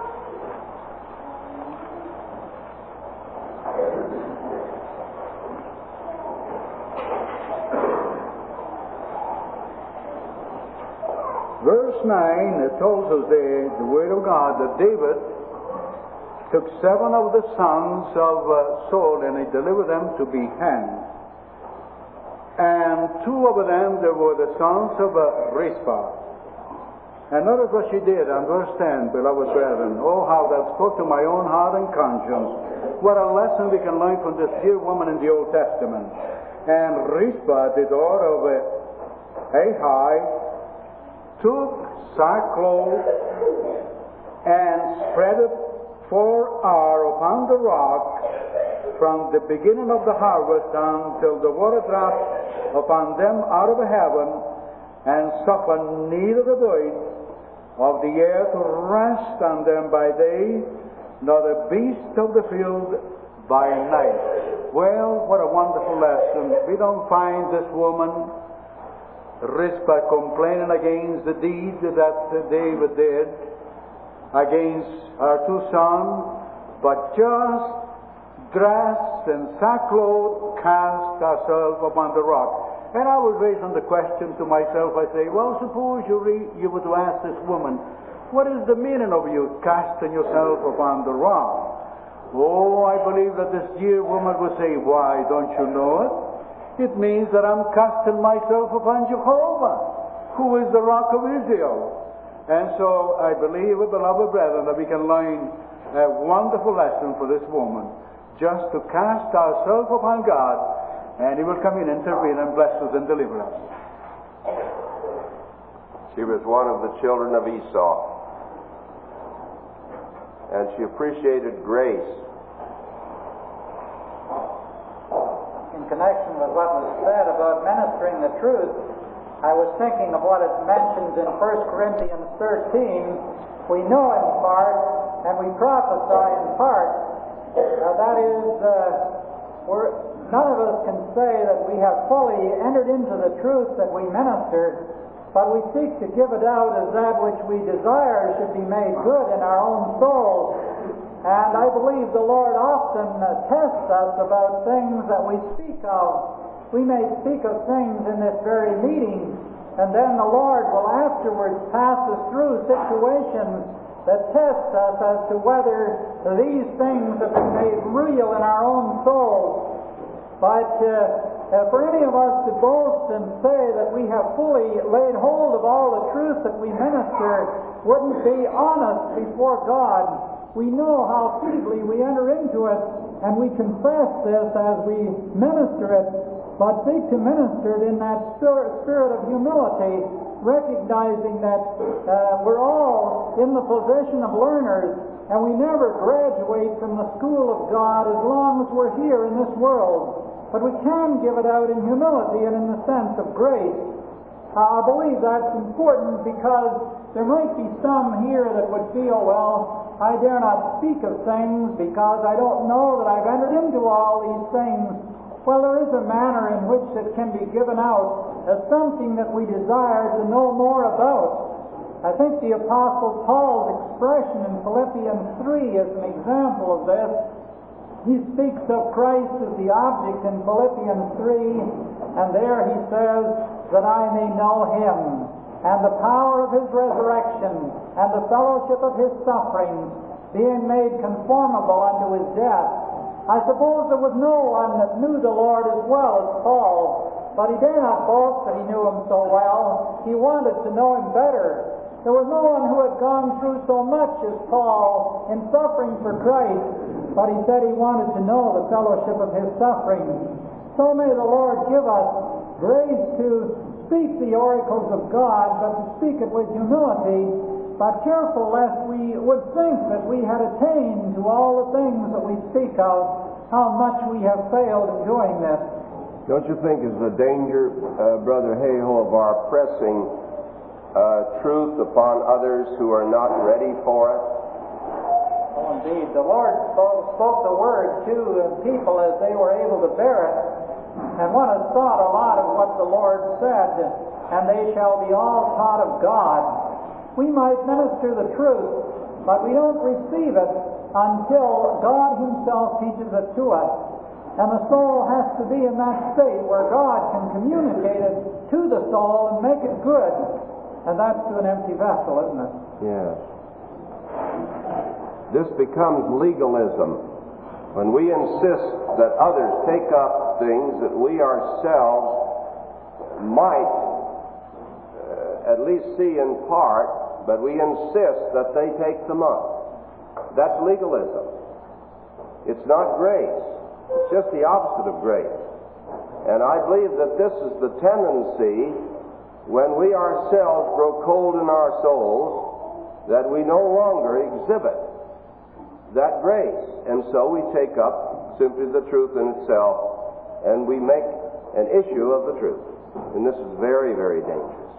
Verse nine, it tells us there, the Word of God, that David took seven of the sons of uh, Saul, and he delivered them to be hanged. And two of them, there were the sons of uh, Rizpah. And notice what she did on verse ten, beloved brethren. Oh, how that spoke to my own heart and conscience. What a lesson we can learn from this dear woman in the Old Testament. And Rizpah, the daughter of uh, Ahai, took sackcloth and spread it four hours upon the rock from the beginning of the harvest until the water dropped upon them out of heaven, and suffered neither the birds of the air to rest on them by day, nor the beasts of the field by night. Well, what a wonderful lesson. We don't find this woman Rizpah complaining against the deeds that David did against her two sons, but just dressed in sackcloth, cast herself upon the rock. And I was raising the question to myself, I say, well, suppose you, re- you were to ask this woman, what is the meaning of you casting yourself upon the rock? Oh, I believe that this dear woman would say, why, don't you know it? It means that I'm casting myself upon Jehovah, who is the rock of Israel. And so I believe, beloved brethren, that we can learn a wonderful lesson for this woman, just to cast ourselves upon God, and He will come in, intervene, and bless us and deliver us. She was one of the children of Esau, and she appreciated grace. In connection with what was said about ministering the truth, I was thinking of what is mentioned in First Corinthians thirteen. We know in part, and we prophesy in part. Uh, that is, uh, we're, none of us can say that we have fully entered into the truth that we minister, but we seek to give it out as that which we desire should be made good in our own souls. And I believe the Lord often uh, tests us about things that we speak of. We may speak of things in this very meeting, and then the Lord will afterwards pass us through situations that test us as to whether these things have been made real in our own souls. But uh, uh, for any of us to boast and say that we have fully laid hold of all the truth that we minister wouldn't be honest before God. We know how feebly we enter into it, and we confess this as we minister it, but seek to minister it in that spirit of humility, recognizing that uh, we're all in the position of learners, and we never graduate from the school of God as long as we're here in this world. But we can give it out in humility and in the sense of grace. Uh, I believe that's important because there might be some here that would feel, well, I dare not speak of things because I don't know that I've entered into all these things. Well, there is a manner in which it can be given out as something that we desire to know more about. I think the Apostle Paul's expression in Philippians three is an example of this. He speaks of Christ as the object in Philippians three, and there he says, that I may know Him, and the power of His resurrection, and the fellowship of His sufferings, being made conformable unto His death. I suppose there was no one that knew the Lord as well as Paul, but he dare not boast that he knew Him so well. He wanted to know Him better. There was no one who had gone through so much as Paul in suffering for Christ, but he said he wanted to know the fellowship of His suffering. So may the Lord give us grace to speak the oracles of God, but to speak it with humility, but careful lest we would think that we had attained to all the things that we speak of, how much we have failed in doing this. Don't you think is the danger, uh, Brother Hayhoe, of our pressing uh, truth upon others who are not ready for it? Oh, indeed. The Lord spoke, spoke the word to people as they were able to bear it. And one has thought a lot of what the Lord said, and they shall be all taught of God. We might minister the truth, but we don't receive it until God Himself teaches it to us. And the soul has to be in that state where God can communicate it to the soul and make it good. And that's to an empty vessel, isn't it? Yes. This becomes legalism. When we insist that others take up things that we ourselves might uh, at least see in part, but we insist that they take them up. That's legalism. It's not grace. It's just the opposite of grace. And I believe that this is the tendency when we ourselves grow cold in our souls, that we no longer exhibit that grace. And so we take up simply the truth in itself, and we make an issue of the truth. And this is very, very dangerous.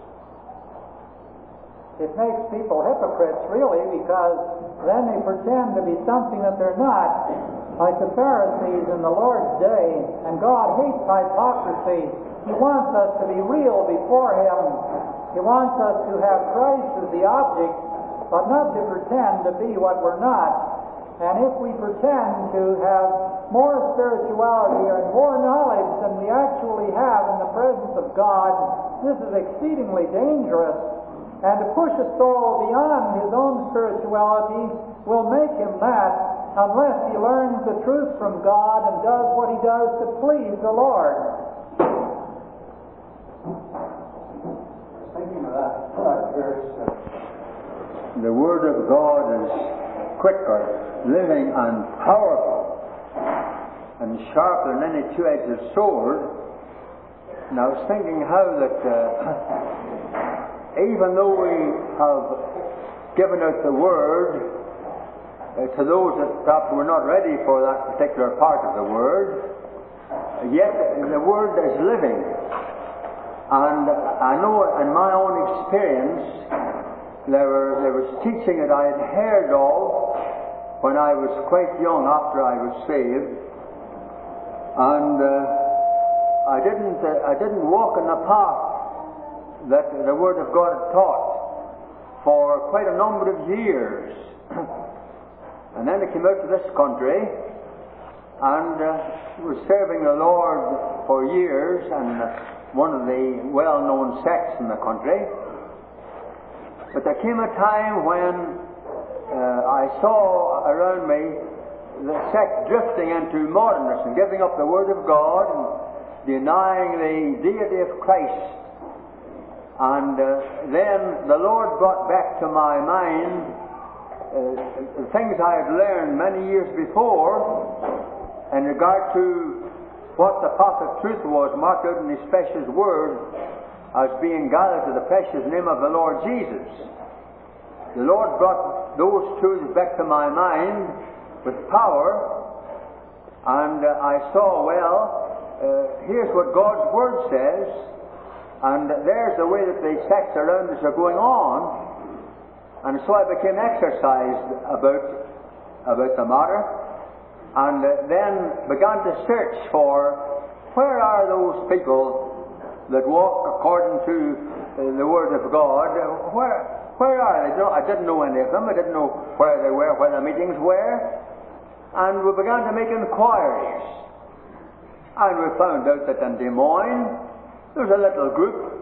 It makes people hypocrites, really, because then they pretend to be something that they're not, like the Pharisees in the Lord's day. And God hates hypocrisy. He wants us to be real before Him. He wants us to have Christ as the object, but not to pretend to be what we're not. And if we pretend to have more spirituality or more knowledge than we actually have in the presence of God, this is exceedingly dangerous. And to push a soul beyond his own spirituality will make him that unless he learns the truth from God and does what he does to please the Lord. Thinking of that, that verse, uh, the Word of God is quicker, living and powerful, and sharper than any two-edged sword. And I was thinking how that uh, even though we have given out the Word uh, to those that perhaps were not ready for that particular part of the Word, yet the Word is living. And I know in my own experience there, were, there was teaching that I had heard of when I was quite young after I was saved, and uh, I didn't uh, I didn't walk in the path that the Word of God had taught for quite a number of years. And then I came out to this country and uh, was serving the Lord for years, and uh, one of the well-known sects in the country. But there came a time when Uh, I saw around me the sect drifting into modernness and giving up the Word of God and denying the deity of Christ. And uh, then the Lord brought back to my mind uh, the things I had learned many years before, in regard to what the prophet truth was marked out in his precious word as being gathered to the precious name of the Lord Jesus. The Lord brought those truths back to my mind with power, and uh, I saw, well, uh, here's what God's word says, and there's the way that the sects around us are going on. And so I became exercised about, about the matter, and uh, then began to search for where are those people that walk according to uh, the Word of God. Where, where are they? I didn't know any of them. I didn't know where they were, where the meetings were. And we began to make inquiries. And we found out that in Des Moines there was a little group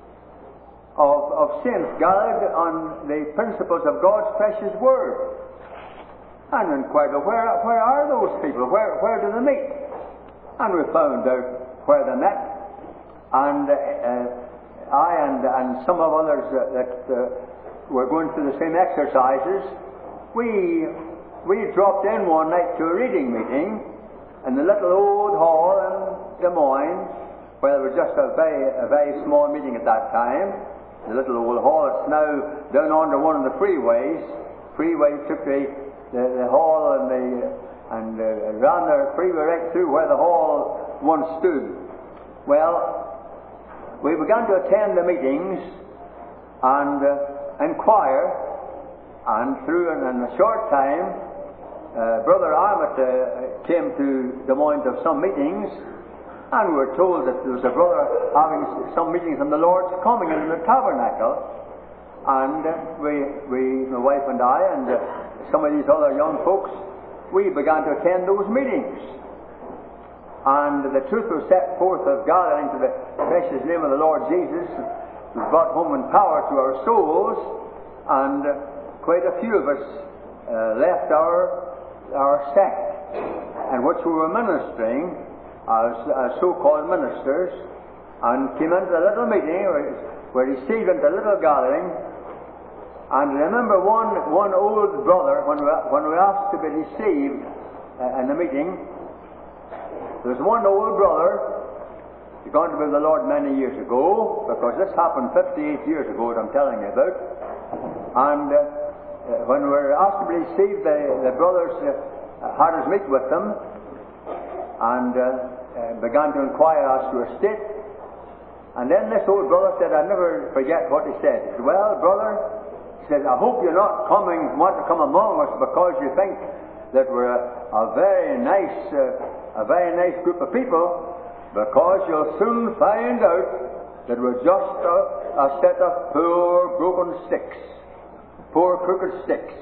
of, of saints gathered on the principles of God's precious Word. And we inquired, well, where, where are those people? Where, where do they meet? And we found out where they met. And uh, I and, and some of others uh, that uh, were going through the same exercises, we, we dropped in one night to a reading meeting in the little old hall in Des Moines, where there was just a very, a very small meeting at that time. The little old hall, it's now down under one of the freeways. Freeway took the, the, the hall and the and uh, ran the freeway right through where the hall once stood. Well, we began to attend the meetings and uh, inquire, and through in, in a short time, uh, Brother Armit uh, came to Des Moines of some meetings. And we were told that there was a brother having some meetings on the Lord's coming in the tabernacle. And uh, we, we, my wife and I, and uh, some of these other young folks, we began to attend those meetings. And the truth was set forth of gathering to the precious name of the Lord Jesus was brought home in power to our souls, and uh, quite a few of us uh, left our, our sect, in which we were ministering as, as so-called ministers, and came into a little meeting, or were received into a little gathering. And I remember one, one old brother, when we, when we asked to be received uh, in the meeting, there was one old brother, he'd gone to be with the Lord many years ago, because this happened fifty-eight years ago, what I'm telling you about. And uh, uh, when we were asked to be received, the, the brothers uh, had us meet with them, and uh, uh, began to inquire as to her state. And then this old brother said, I'll never forget what he said. He said, well, brother, he said, I hope you're not coming, want to come among us because you think that we're a, a very nice, uh, a very nice group of people, because you'll soon find out that we're just a, a set of poor broken sticks, poor crooked sticks.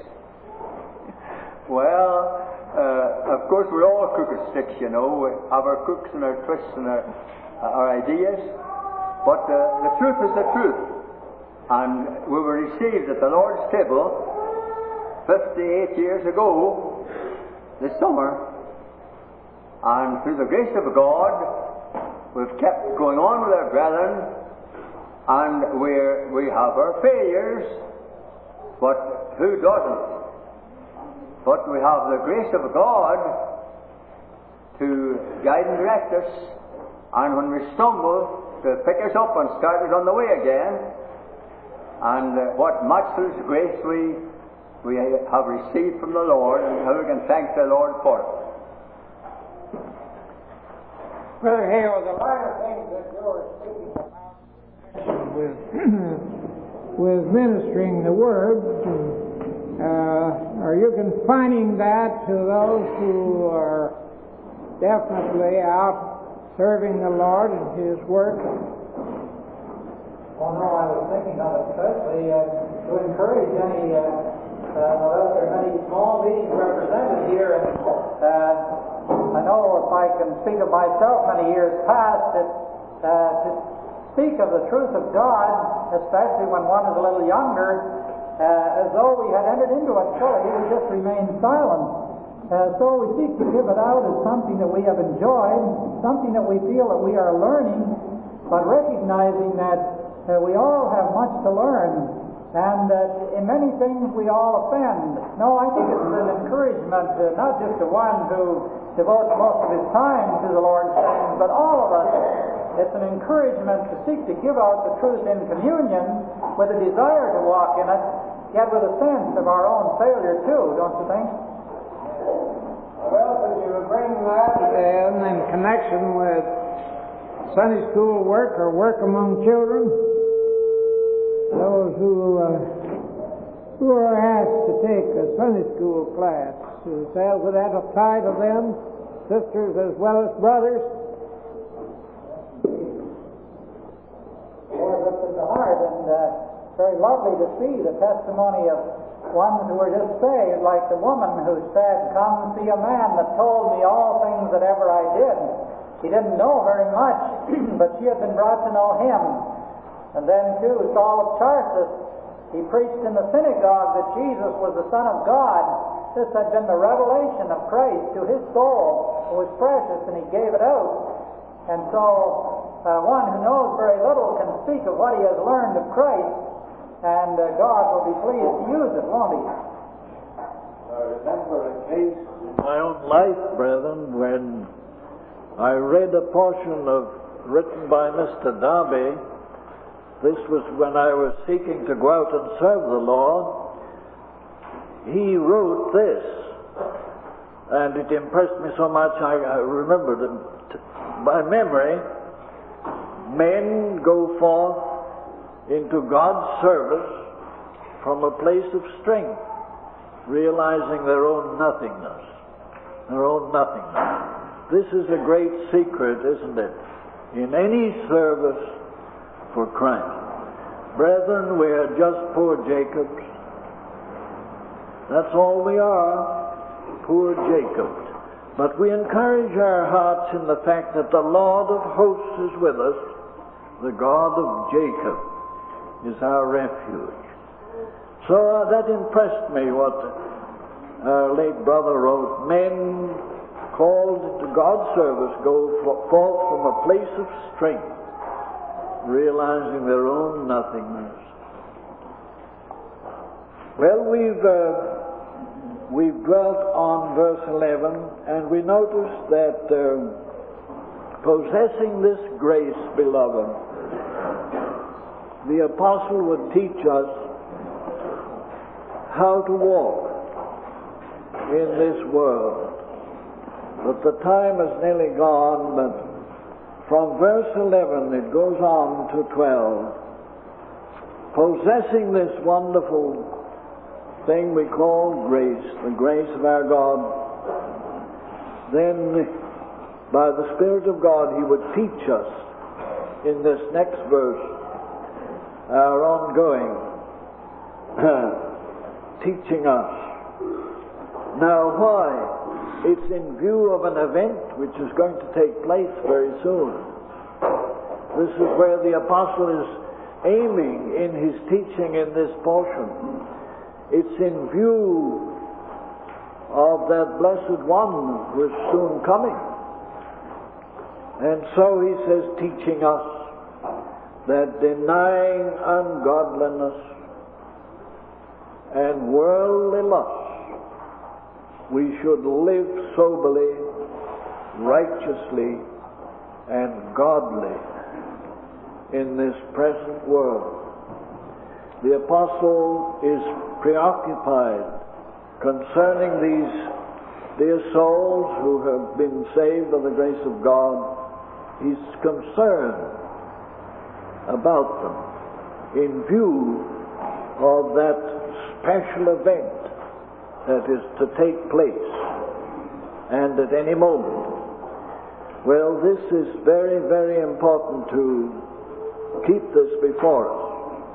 Well, Uh, of course, we're all crooked sticks, you know. We have our crooks and our twists and our, uh, our ideas. But uh, the truth is the truth. And we were received at the Lord's table fifty-eight years ago, this summer. And through the grace of God, we've kept going on with our brethren. And we're, we have our failures. But who doesn't? But we have the grace of God to guide and direct us, and when we stumble, to pick us up and start us on the way again. And uh, what matchless grace we, we have received from the Lord, and how we can thank the Lord for it. Brother Hale, the lot of things that you were speaking about with, with ministering the Word, Uh, are you confining that to those who are definitely out serving the Lord and His work? Well, no, I was thinking of it especially uh, to encourage any, uh, uh, well, there are many small meetings represented here, and uh, I know if I can speak of myself many years past, that uh, to speak of the truth of God, especially when one is a little younger, Uh, as though we had entered into it fully, we just remain silent. Uh, so we seek to give it out as something that we have enjoyed, something that we feel that we are learning, but recognizing that uh, we all have much to learn, and that in many things we all offend. No, I think it's an encouragement, uh, not just to one who devotes most of his time to the Lord's sayings, but all of us, it's an encouragement to seek to give out the truth in communion with a desire to walk in it, yet with a sense of our own failure too, don't you think? Well, could you bring that And in connection with Sunday school work or work among children, those who uh, who are asked to take a Sunday school class, themselves would that apply to them, sisters as well as brothers? Lord, lifts at the heart, and uh, very lovely to see the testimony of ones who were just saved, like the woman who said, "Come see a man that told me all things that ever I did." He didn't know very much, but she had been brought to know him. And then, too, Saul of Tarsus, he preached in the synagogue that Jesus was the Son of God. This had been the revelation of Christ to his soul. It was precious, and he gave it out. And so, uh, one who knows very little can speak of what he has learned of Christ, and uh, God will be pleased to use it, won't he? I remember a case in my own life, brethren, when I read a portion of written by Mister Darby. This was when I was seeking to go out and serve the Lord. He wrote this, and it impressed me so much I, I remembered it by memory. Men go forth into God's service from a place of strength, realizing their own nothingness. Their own nothingness. This is a great secret, isn't it? In any service for Christ. Brethren, we are just poor Jacobs. That's all we are, poor Jacobs. But we encourage our hearts in the fact that the Lord of hosts is with us. The God of Jacob is our refuge. So uh, that impressed me, what our late brother wrote. Men called to God's service go forth from a place of strength, realizing their own nothingness. Well, we've uh, we've dwelt on verse eleven, and we notice that uh, possessing this grace, beloved, the apostle would teach us how to walk in this world. But the time is nearly gone, but from verse eleven it goes on to twelve. Possessing this wonderful thing we call grace, the grace of our God, then by the Spirit of God He would teach us in this next verse our ongoing teaching us. Now why? It's in view of an event which is going to take place very soon. This is where the apostle is aiming in his teaching in this portion. It's in view of that blessed one who is soon coming. And so he says, teaching us that denying ungodliness and worldly lust, we should live soberly, righteously, and godly in this present world. The apostle is preoccupied concerning these dear souls who have been saved by the grace of God. He's concerned about them in view of that special event that is to take place, and at any moment. Well, this is very, very important to keep this before us.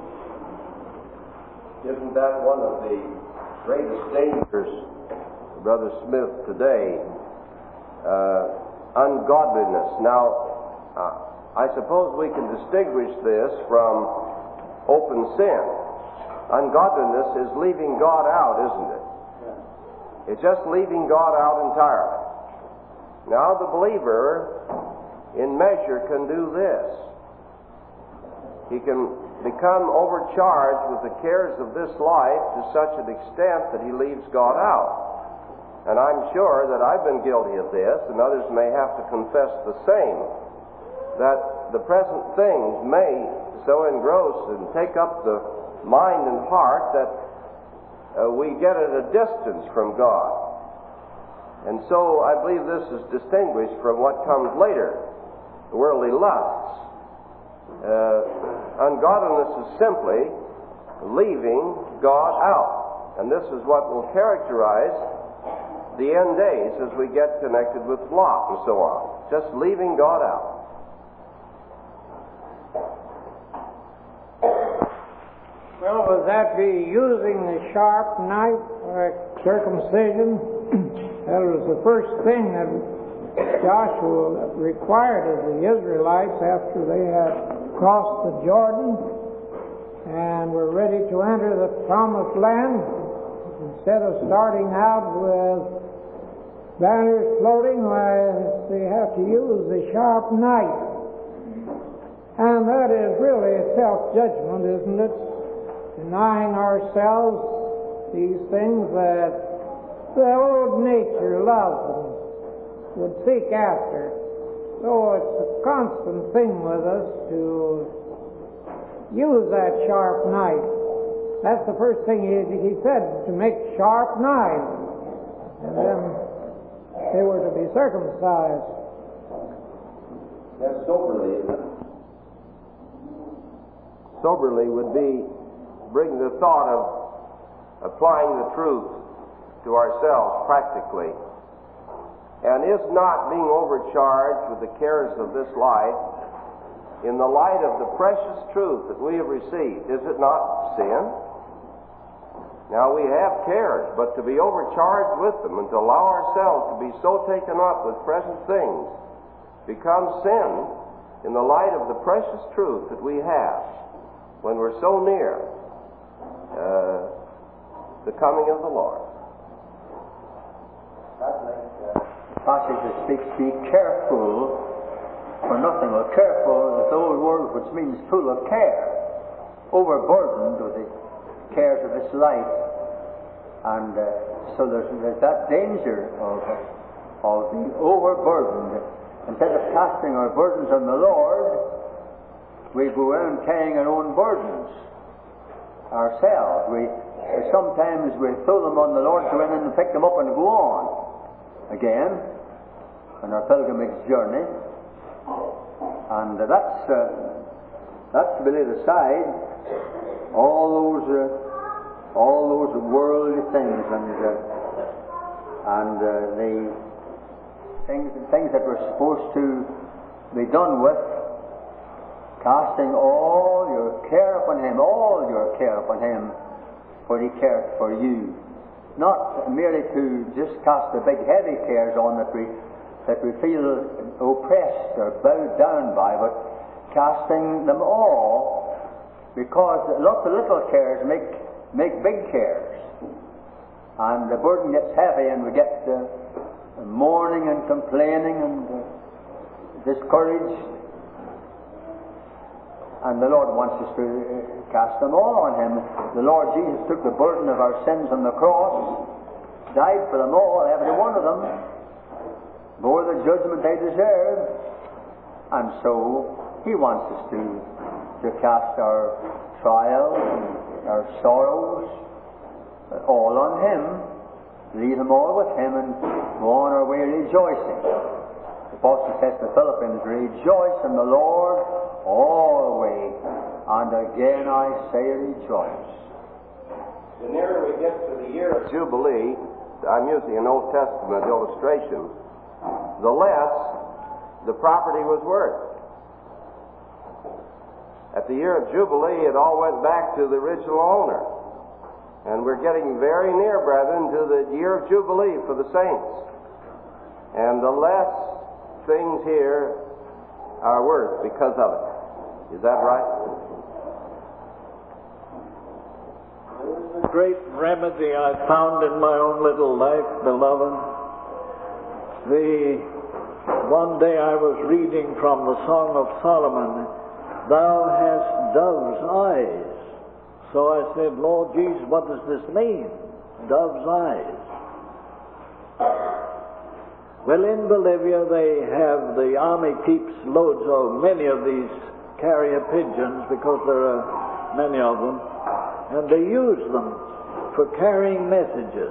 Isn't that one of the greatest dangers, Brother Smith, today? Uh, ungodliness. Now, uh, I suppose we can distinguish this from open sin. Ungodliness is leaving God out, isn't it? It's just leaving God out entirely. Now the believer, in measure, can do this. He can become overcharged with the cares of this life to such an extent that he leaves God out. And I'm sure that I've been guilty of this, and others may have to confess the same, that the present things may so engross and take up the mind and heart that uh, we get at a distance from God. And so I believe this is distinguished from what comes later, the worldly lusts. Uh, ungodliness is simply leaving God out. And this is what will characterize the end days as we get connected with Lot and so on. Just leaving God out. Well, would that be using the sharp knife like circumcision? That was the first thing that Joshua required of the Israelites after they had crossed the Jordan and were ready to enter the promised land. Instead of starting out with banners floating, why, they have to use the sharp knife. And that is really self-judgment, isn't it? Denying ourselves these things that the old nature loves and would seek after. So it's a constant thing with us to use that sharp knife. That's the first thing he, he said, to make sharp knives. And then they were to be circumcised. That's soberly, isn't it? Soberly would be bring the thought of applying the truth to ourselves practically. And is not being overcharged with the cares of this life in the light of the precious truth that we have received. Is it not sin? Now we have cares, but to be overcharged with them and to allow ourselves to be so taken up with present things becomes sin in the light of the precious truth that we have when we're so near uh, the coming of the Lord. That's like uh, passage that speaks, be careful for nothing. Well, careful is the old word which means full of care, overburdened with the cares of this life. And uh, so there's, there's that danger of, of being overburdened. Instead of casting our burdens on the Lord, we go around carrying our own burdens ourselves. We sometimes we throw them on the Lord, go in and pick them up and go on again on our pilgrimage journey. And uh, that's uh, that's to be laid aside. All those uh, all those worldly things and uh, and uh, the things things that we're supposed to be done with. Casting all your care upon Him, all your care upon Him, for He cares for you. Not merely to just cast the big heavy cares on that we that we feel oppressed or bowed down by, but casting them all, because lots of little cares make make big cares, and the burden gets heavy, and we get uh, mourning and complaining and uh, discouraged. And the Lord wants us to cast them all on Him. The Lord Jesus took the burden of our sins on the cross, died for them all, every one of them, bore the judgment they deserved, and so He wants us to, to cast our trials, our sorrows, all on Him, leave them all with Him, and go on our way rejoicing. The Apostle says to Philippians, rejoice in the Lord always, and again I say rejoice. The nearer we get to the year of Jubilee, I'm using an Old Testament illustration, the less the property was worth. At the year of Jubilee, it all went back to the original owner. And we're getting very near, brethren, to the year of Jubilee for the saints. And the less things here are worth because of it. Is that right? There is a great remedy I found in my own little life, beloved. The one day I was reading from the Song of Solomon, "Thou hast dove's eyes." So I said, Lord Jesus, what does this mean? Dove's eyes. Well, in Bolivia they have, the army keeps loads of many of these carrier pigeons because there are many of them, and they use them for carrying messages.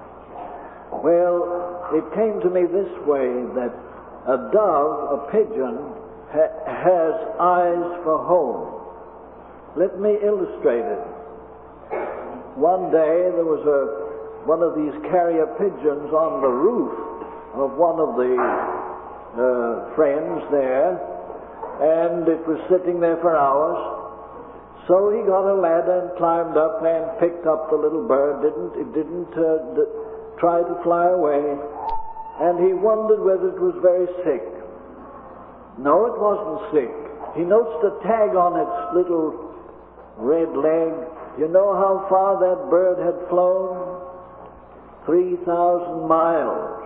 Well, it came to me this way, that a dove, a pigeon, ha has eyes for home. Let me illustrate it. One day there was a one of these carrier pigeons on the roof of one of the uh, friends there, and it was sitting there for hours. So he got a ladder and climbed up and picked up the little bird. Didn't it didn't uh, try to fly away, and he wondered whether it was very sick. No, it wasn't sick. He noticed a tag on its little red leg. You know how far that bird had flown? Three thousand miles.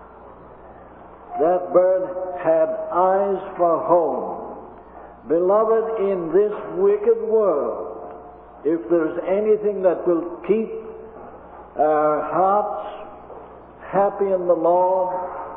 That bird had eyes for home. Beloved, in this wicked world, if there's anything that will keep our hearts happy in the Lord,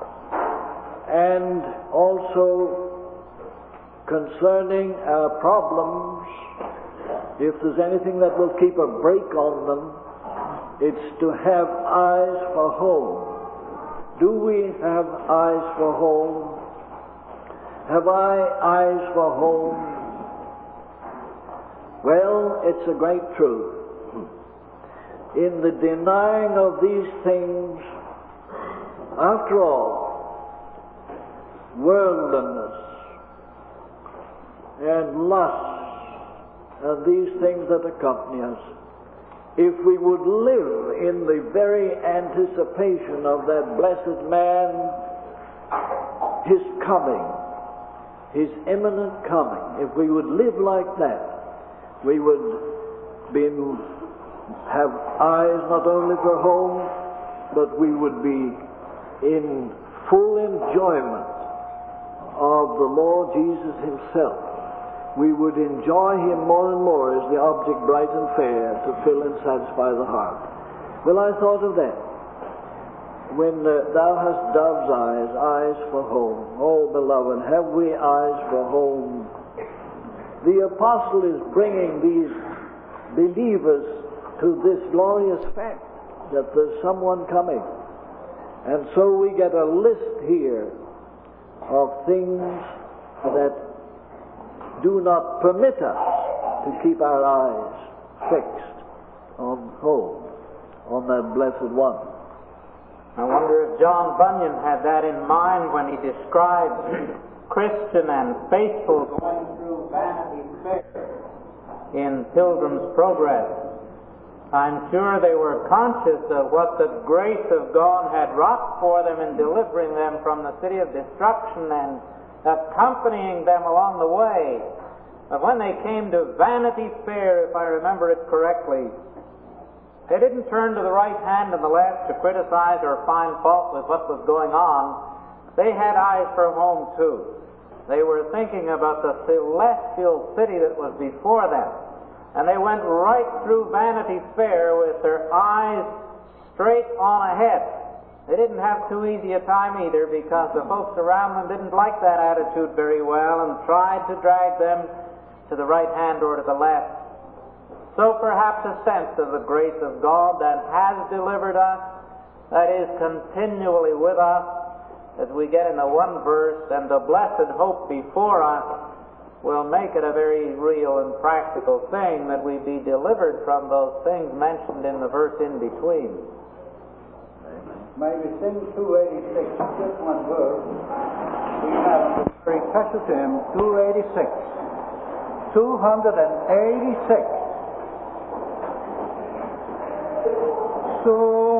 and also concerning our problems, if there's anything that will keep a brake on them, it's to have eyes for home. Do we have eyes for home? Have I eyes for home? Well, it's a great truth. In the denying of these things, after all, worldliness and lust and these things that accompany us, if we would live in the very anticipation of that blessed man, his coming, his imminent coming, if we would live like that, we would be in, have eyes not only for home, but we would be in full enjoyment of the Lord Jesus himself. We would enjoy him more and more as the object bright and fair to fill and satisfy the heart. Well, I thought of that. When uh, thou hast dove's eyes, eyes for home. Oh, beloved, have we eyes for home? The apostle is bringing these believers to this glorious fact that there's someone coming. And so we get a list here of things that do not permit us to keep our eyes fixed on home, on that blessed one. I wonder if John Bunyan had that in mind when he describes Christian and faithful going through Vanity Fair in Pilgrim's Progress. I'm sure they were conscious of what the grace of God had wrought for them in delivering them from the city of destruction and accompanying them along the way. But when they came to Vanity Fair, if I remember it correctly, they didn't turn to the right hand and the left to criticize or find fault with what was going on. They had eyes for home too. They were thinking about the celestial city that was before them. And they went right through Vanity Fair with their eyes straight on ahead. They didn't have too easy a time either, because the folks around them didn't like that attitude very well and tried to drag them to the right hand or to the left. So perhaps a sense of the grace of God that has delivered us, that is continually with us, as we get in the one verse, and the blessed hope before us, will make it a very real and practical thing that we be delivered from those things mentioned in the verse in between. May we sing two eighty-six, just one verse. We have the very precious hymn, two eighty-six. two eighty-six. So